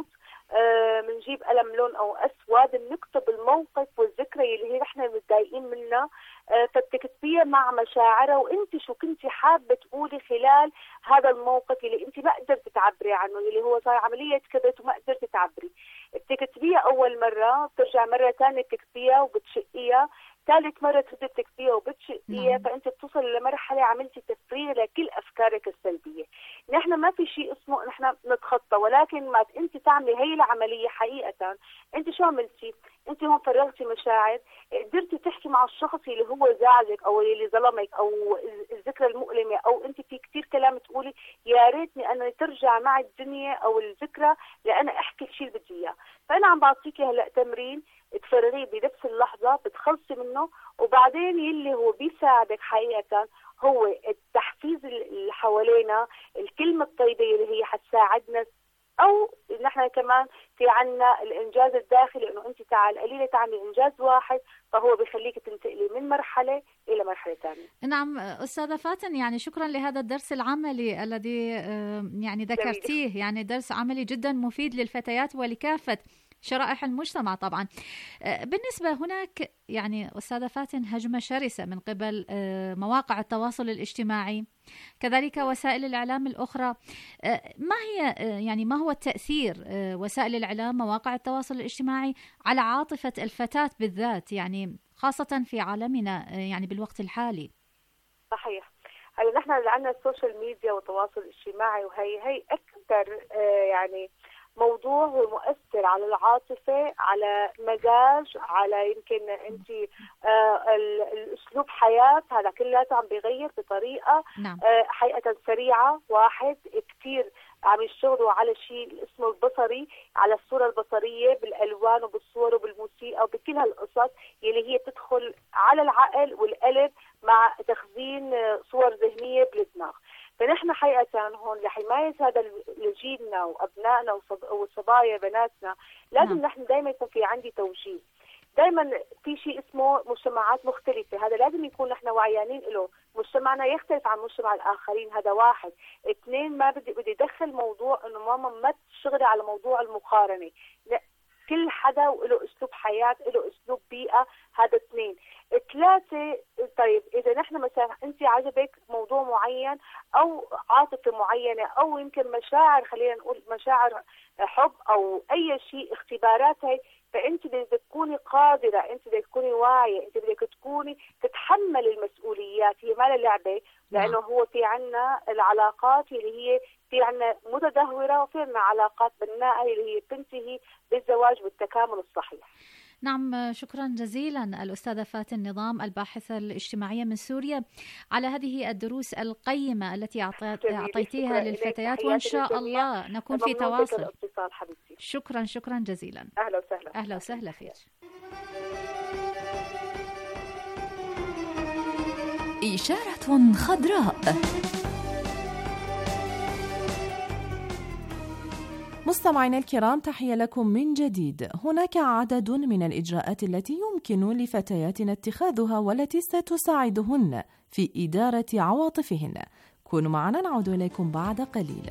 بنجيب قلم لون او اسود، بنكتب الموقف والذكرى اللي هي نحن متضايقين منها، فبتكتبيها مع مشاعرها وانت شو كنتي حابه تقولي خلال هذا الموقف اللي انت ما قدرتي تعبري عنه، اللي هو صار عمليه كبت وما قدرتي تعبري. بتكتبيها اول مره، بترجع مره ثانيه بتكتبيها وبتشقيها، ثالث مرة تبدأ تكتبيها وبتشقيها، فأنت بتصل لمرحلة عملتي تفريغ لكل أفكارك السلبية. نحن ما في شيء اسمه نحن نتخطى، ولكن ما أنت تعملي هي العملية حقيقة أنت شو عملتي؟ أنت هون فرغتي مشاعر، قدرتي تحكي مع الشخص اللي هو زعجك أو اللي ظلمك أو الذكرى المؤلمة، أو أنت في كتير كلام تقولي يا ريتني أنا ترجع مع الدنيا أو الذكرى لأنا أحكي الشيء اللي بدي إياه. فأنا عم بعطيكي هلأ تمرين تفرغيه بنفس اللحظة، بتخلصي منه، وبعدين يلي هو بيساعدك حقيقة هو التحفيز اللي حوالينا، الكلمة الطيبة اللي هي حتساعدنا، أو نحن كمان في عنا الإنجاز الداخلي إنه أنت قليلة تعملي إنجاز واحد فهو بيخليك تنتقلي من مرحلة إلى مرحلة ثانية. نعم أستاذة فاتن، يعني شكرا لهذا الدرس العملي الذي يعني ذكرتيه، يعني درس عملي جدا مفيد للفتيات ولكافة شرائح المجتمع طبعا. بالنسبة هناك يعني أستاذة فاتن هجمة شرسة من قبل مواقع التواصل الاجتماعي، كذلك وسائل الإعلام الأخرى. ما هي يعني ما هو التأثير وسائل الإعلام مواقع التواصل الاجتماعي على عاطفة الفتاة بالذات، يعني خاصة في عالمنا يعني بالوقت الحالي؟ صحيح. هلا نحن اللي عندنا السوشيال ميديا والتواصل الاجتماعي، وهي أكثر يعني موضوع هو مؤثر على العاطفة، على مزاج، على يمكن انت الاسلوب حياة، هذا كله عم بيغير بطريقة حقيقة سريعة. واحد كتير عم يشتغلوا على شيء اسمه البصري، على الصورة البصرية بالالوان وبالصور وبالموسيقى وبكل هالقصص اللي هي تدخل على العقل والقلب مع تخزين صور ذهنية بالدماغ. فنحن حقيقة هون لحماية هذا لجيلنا وأبنائنا وصبايا بناتنا لازم نحن دائما يكون في عندي توجيه، دائما في شيء اسمه مجتمعات مختلفة، هذا لازم يكون نحن وعيانين له. مجتمعنا يختلف عن مجتمع الآخرين، هذا واحد. اثنين، ما بدي أدخل موضوع إنه ماما ما تشتغلي على موضوع المقارنة، لا، كل حدا وله أسلوب حياة، له أسلوب بيئة، هذا اثنين. ثلاثة، طيب إذا نحن مثلا أنت عجبك موضوع معين أو عاطفة معينة أو يمكن مشاعر، خلينا نقول مشاعر حب أو أي شيء، اختبارات هي، فأنت بدك تكوني قادرة، أنت بدك تكوني واعية، أنت بدك تكوني تتحمل المسؤوليات. هي ما لعبة، لأنه هو في عنا العلاقات اللي هي في عنا متدهورة وفي عنا علاقات بناءة اللي هي تنتهي بالزواج والتكامل الصحيح. نعم، شكرا جزيلا الأستاذة فاتن نظام الباحثة الاجتماعية من سوريا على هذه الدروس القيمة التي أعطيتيها للفتيات، وإن شاء الله نكون في تواصل. شكرا جزيلا. أهلا وسهلا. أهلا وسهلا فيك. إشارة خضراء. مستمعينا الكرام، تحية لكم من جديد. هناك عدد من الإجراءات التي يمكن لفتياتنا اتخاذها والتي ستساعدهن في إدارة عواطفهن. كونوا معنا، نعود إليكم بعد قليل.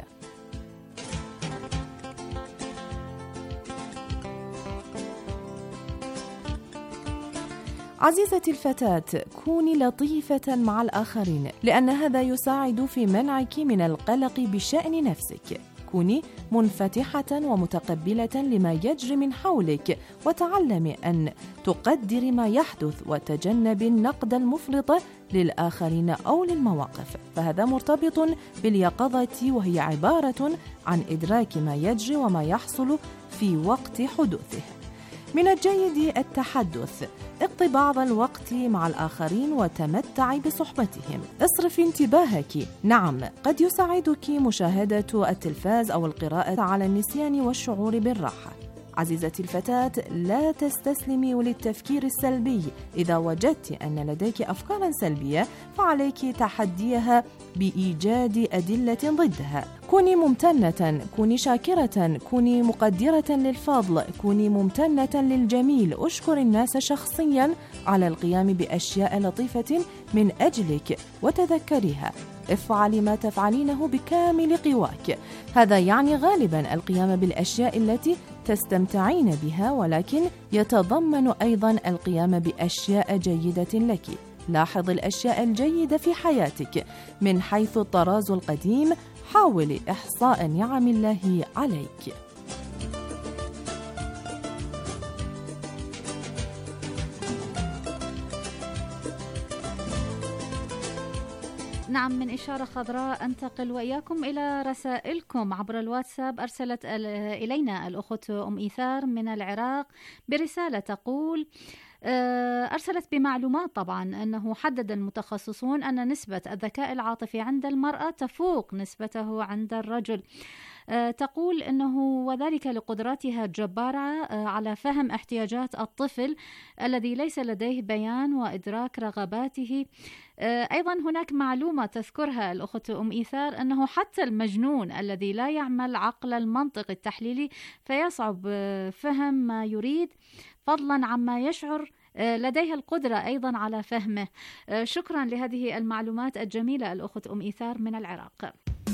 عزيزتي الفتاة، كوني لطيفة مع الآخرين، لأن هذا يساعد في منعك من القلق بشأن نفسك. كوني منفتحة ومتقبلة لما يجري من حولك، وتعلمي أن تقدري ما يحدث وتجنبي النقد المفرط للآخرين أو للمواقف، فهذا مرتبط باليقظة، وهي عبارة عن إدراك ما يجري وما يحصل في وقت حدوثه. من الجيد التحدث. اقضي بعض الوقت مع الآخرين وتمتعي بصحبتهم. اصرفي انتباهك. نعم، قد يساعدك مشاهدة التلفاز أو القراءة على النسيان والشعور بالراحة. عزيزتي الفتاة، لا تستسلمي للتفكير السلبي. إذا وجدت أن لديك أفكارا سلبية فعليك تحديها بإيجاد أدلة ضدها. كوني ممتنة، كوني شاكرة، كوني مقدرة للفضل، كوني ممتنة للجميل. أشكر الناس شخصيا على القيام بأشياء لطيفة من أجلك، وتذكريها. افعلي ما تفعلينه بكامل قواك. هذا يعني غالبا القيام بالأشياء التي تستمتعين بها، ولكن يتضمن أيضا القيام بأشياء جيدة لك. لاحظ الأشياء الجيدة في حياتك. من حيث الطراز القديم، حاولي إحصاء نعم الله عليك. نعم، من إشارة خضراء أنتقل وإياكم إلى رسائلكم عبر الواتساب. أرسلت إلينا الأخت أم إيثار من العراق برسالة تقول: أرسلت بمعلومات طبعا أنه حدد المتخصصون أن نسبة الذكاء العاطفي عند المرأة تفوق نسبته عند الرجل. تقول أنه وذلك لقدراتها الجبارة على فهم احتياجات الطفل الذي ليس لديه بيان وإدراك رغباته. أيضا هناك معلومة تذكرها الأخت أم إيثار أنه حتى المجنون الذي لا يعمل عقل المنطق التحليلي فيصعب فهم ما يريد، فضلا عما يشعر لديها القدرة أيضا على فهمه. شكرا لهذه المعلومات الجميلة الأخت أم إيثار من العراق.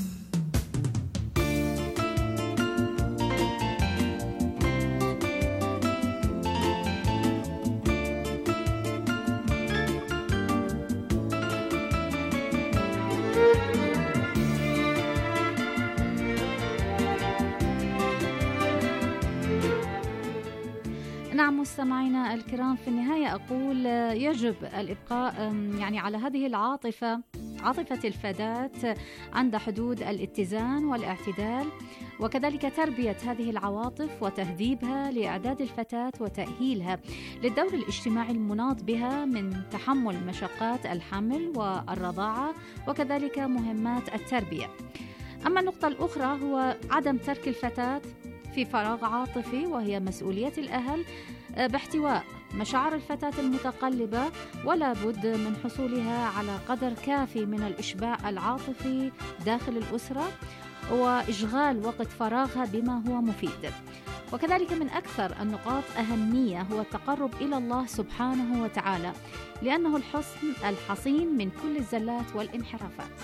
نعم مستمعينا الكرام، في النهاية أقول يجب الإبقاء على هذه العاطفة، عاطفة الفتاة، عند حدود الاتزان والاعتدال، وكذلك تربية هذه العواطف وتهذيبها لإعداد الفتاة وتأهيلها للدور الاجتماعي المناط بها من تحمل مشقات الحمل والرضاعة وكذلك مهمات التربية. أما النقطة الأخرى هو عدم ترك الفتاة في فراغ عاطفي، وهي مسؤولية الأهل باحتواء مشاعر الفتاة المتقلبة، ولا بد من حصولها على قدر كافي من الإشباع العاطفي داخل الأسرة وإشغال وقت فراغها بما هو مفيد. وكذلك من أكثر النقاط أهمية هو التقرب إلى الله سبحانه وتعالى، لأنه الحصن الحصين من كل الزلات والانحرافات.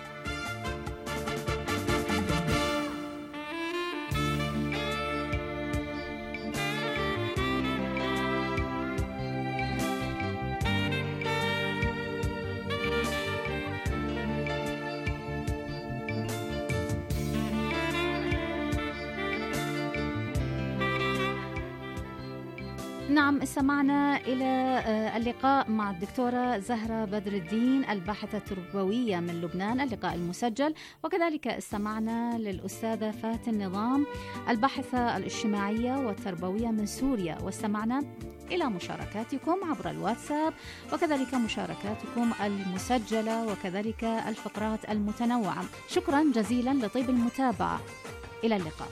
نعم، استمعنا إلى اللقاء مع الدكتورة زهرة بدر الدين الباحثة التربوية من لبنان، اللقاء المسجل، وكذلك استمعنا للأستاذة فاتن نظام الباحثة الاجتماعية والتربوية من سوريا، واستمعنا إلى مشاركاتكم عبر الواتساب وكذلك مشاركاتكم المسجلة وكذلك الفقرات المتنوعة. شكرا جزيلا لطيب المتابعة، إلى اللقاء.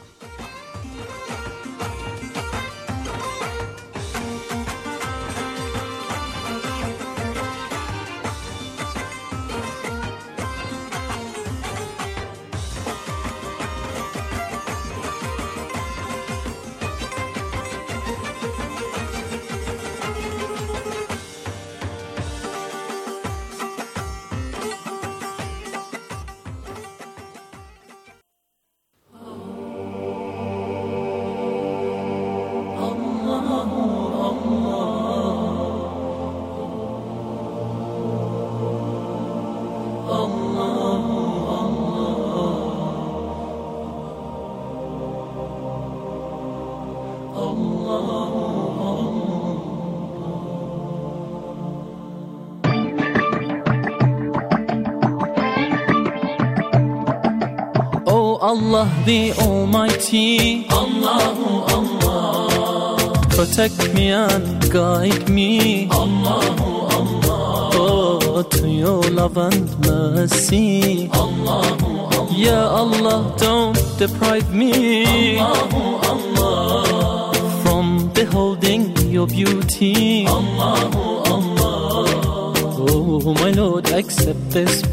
Allah the Almighty, Allahu Allah, protect me and guide me, Allahu Allah, oh, to your love and mercy, Allahu Allah, Ya Allah, don't deprive me, Allahu Allah, from beholding your beauty, Allahu Allah, oh my Lord, accept this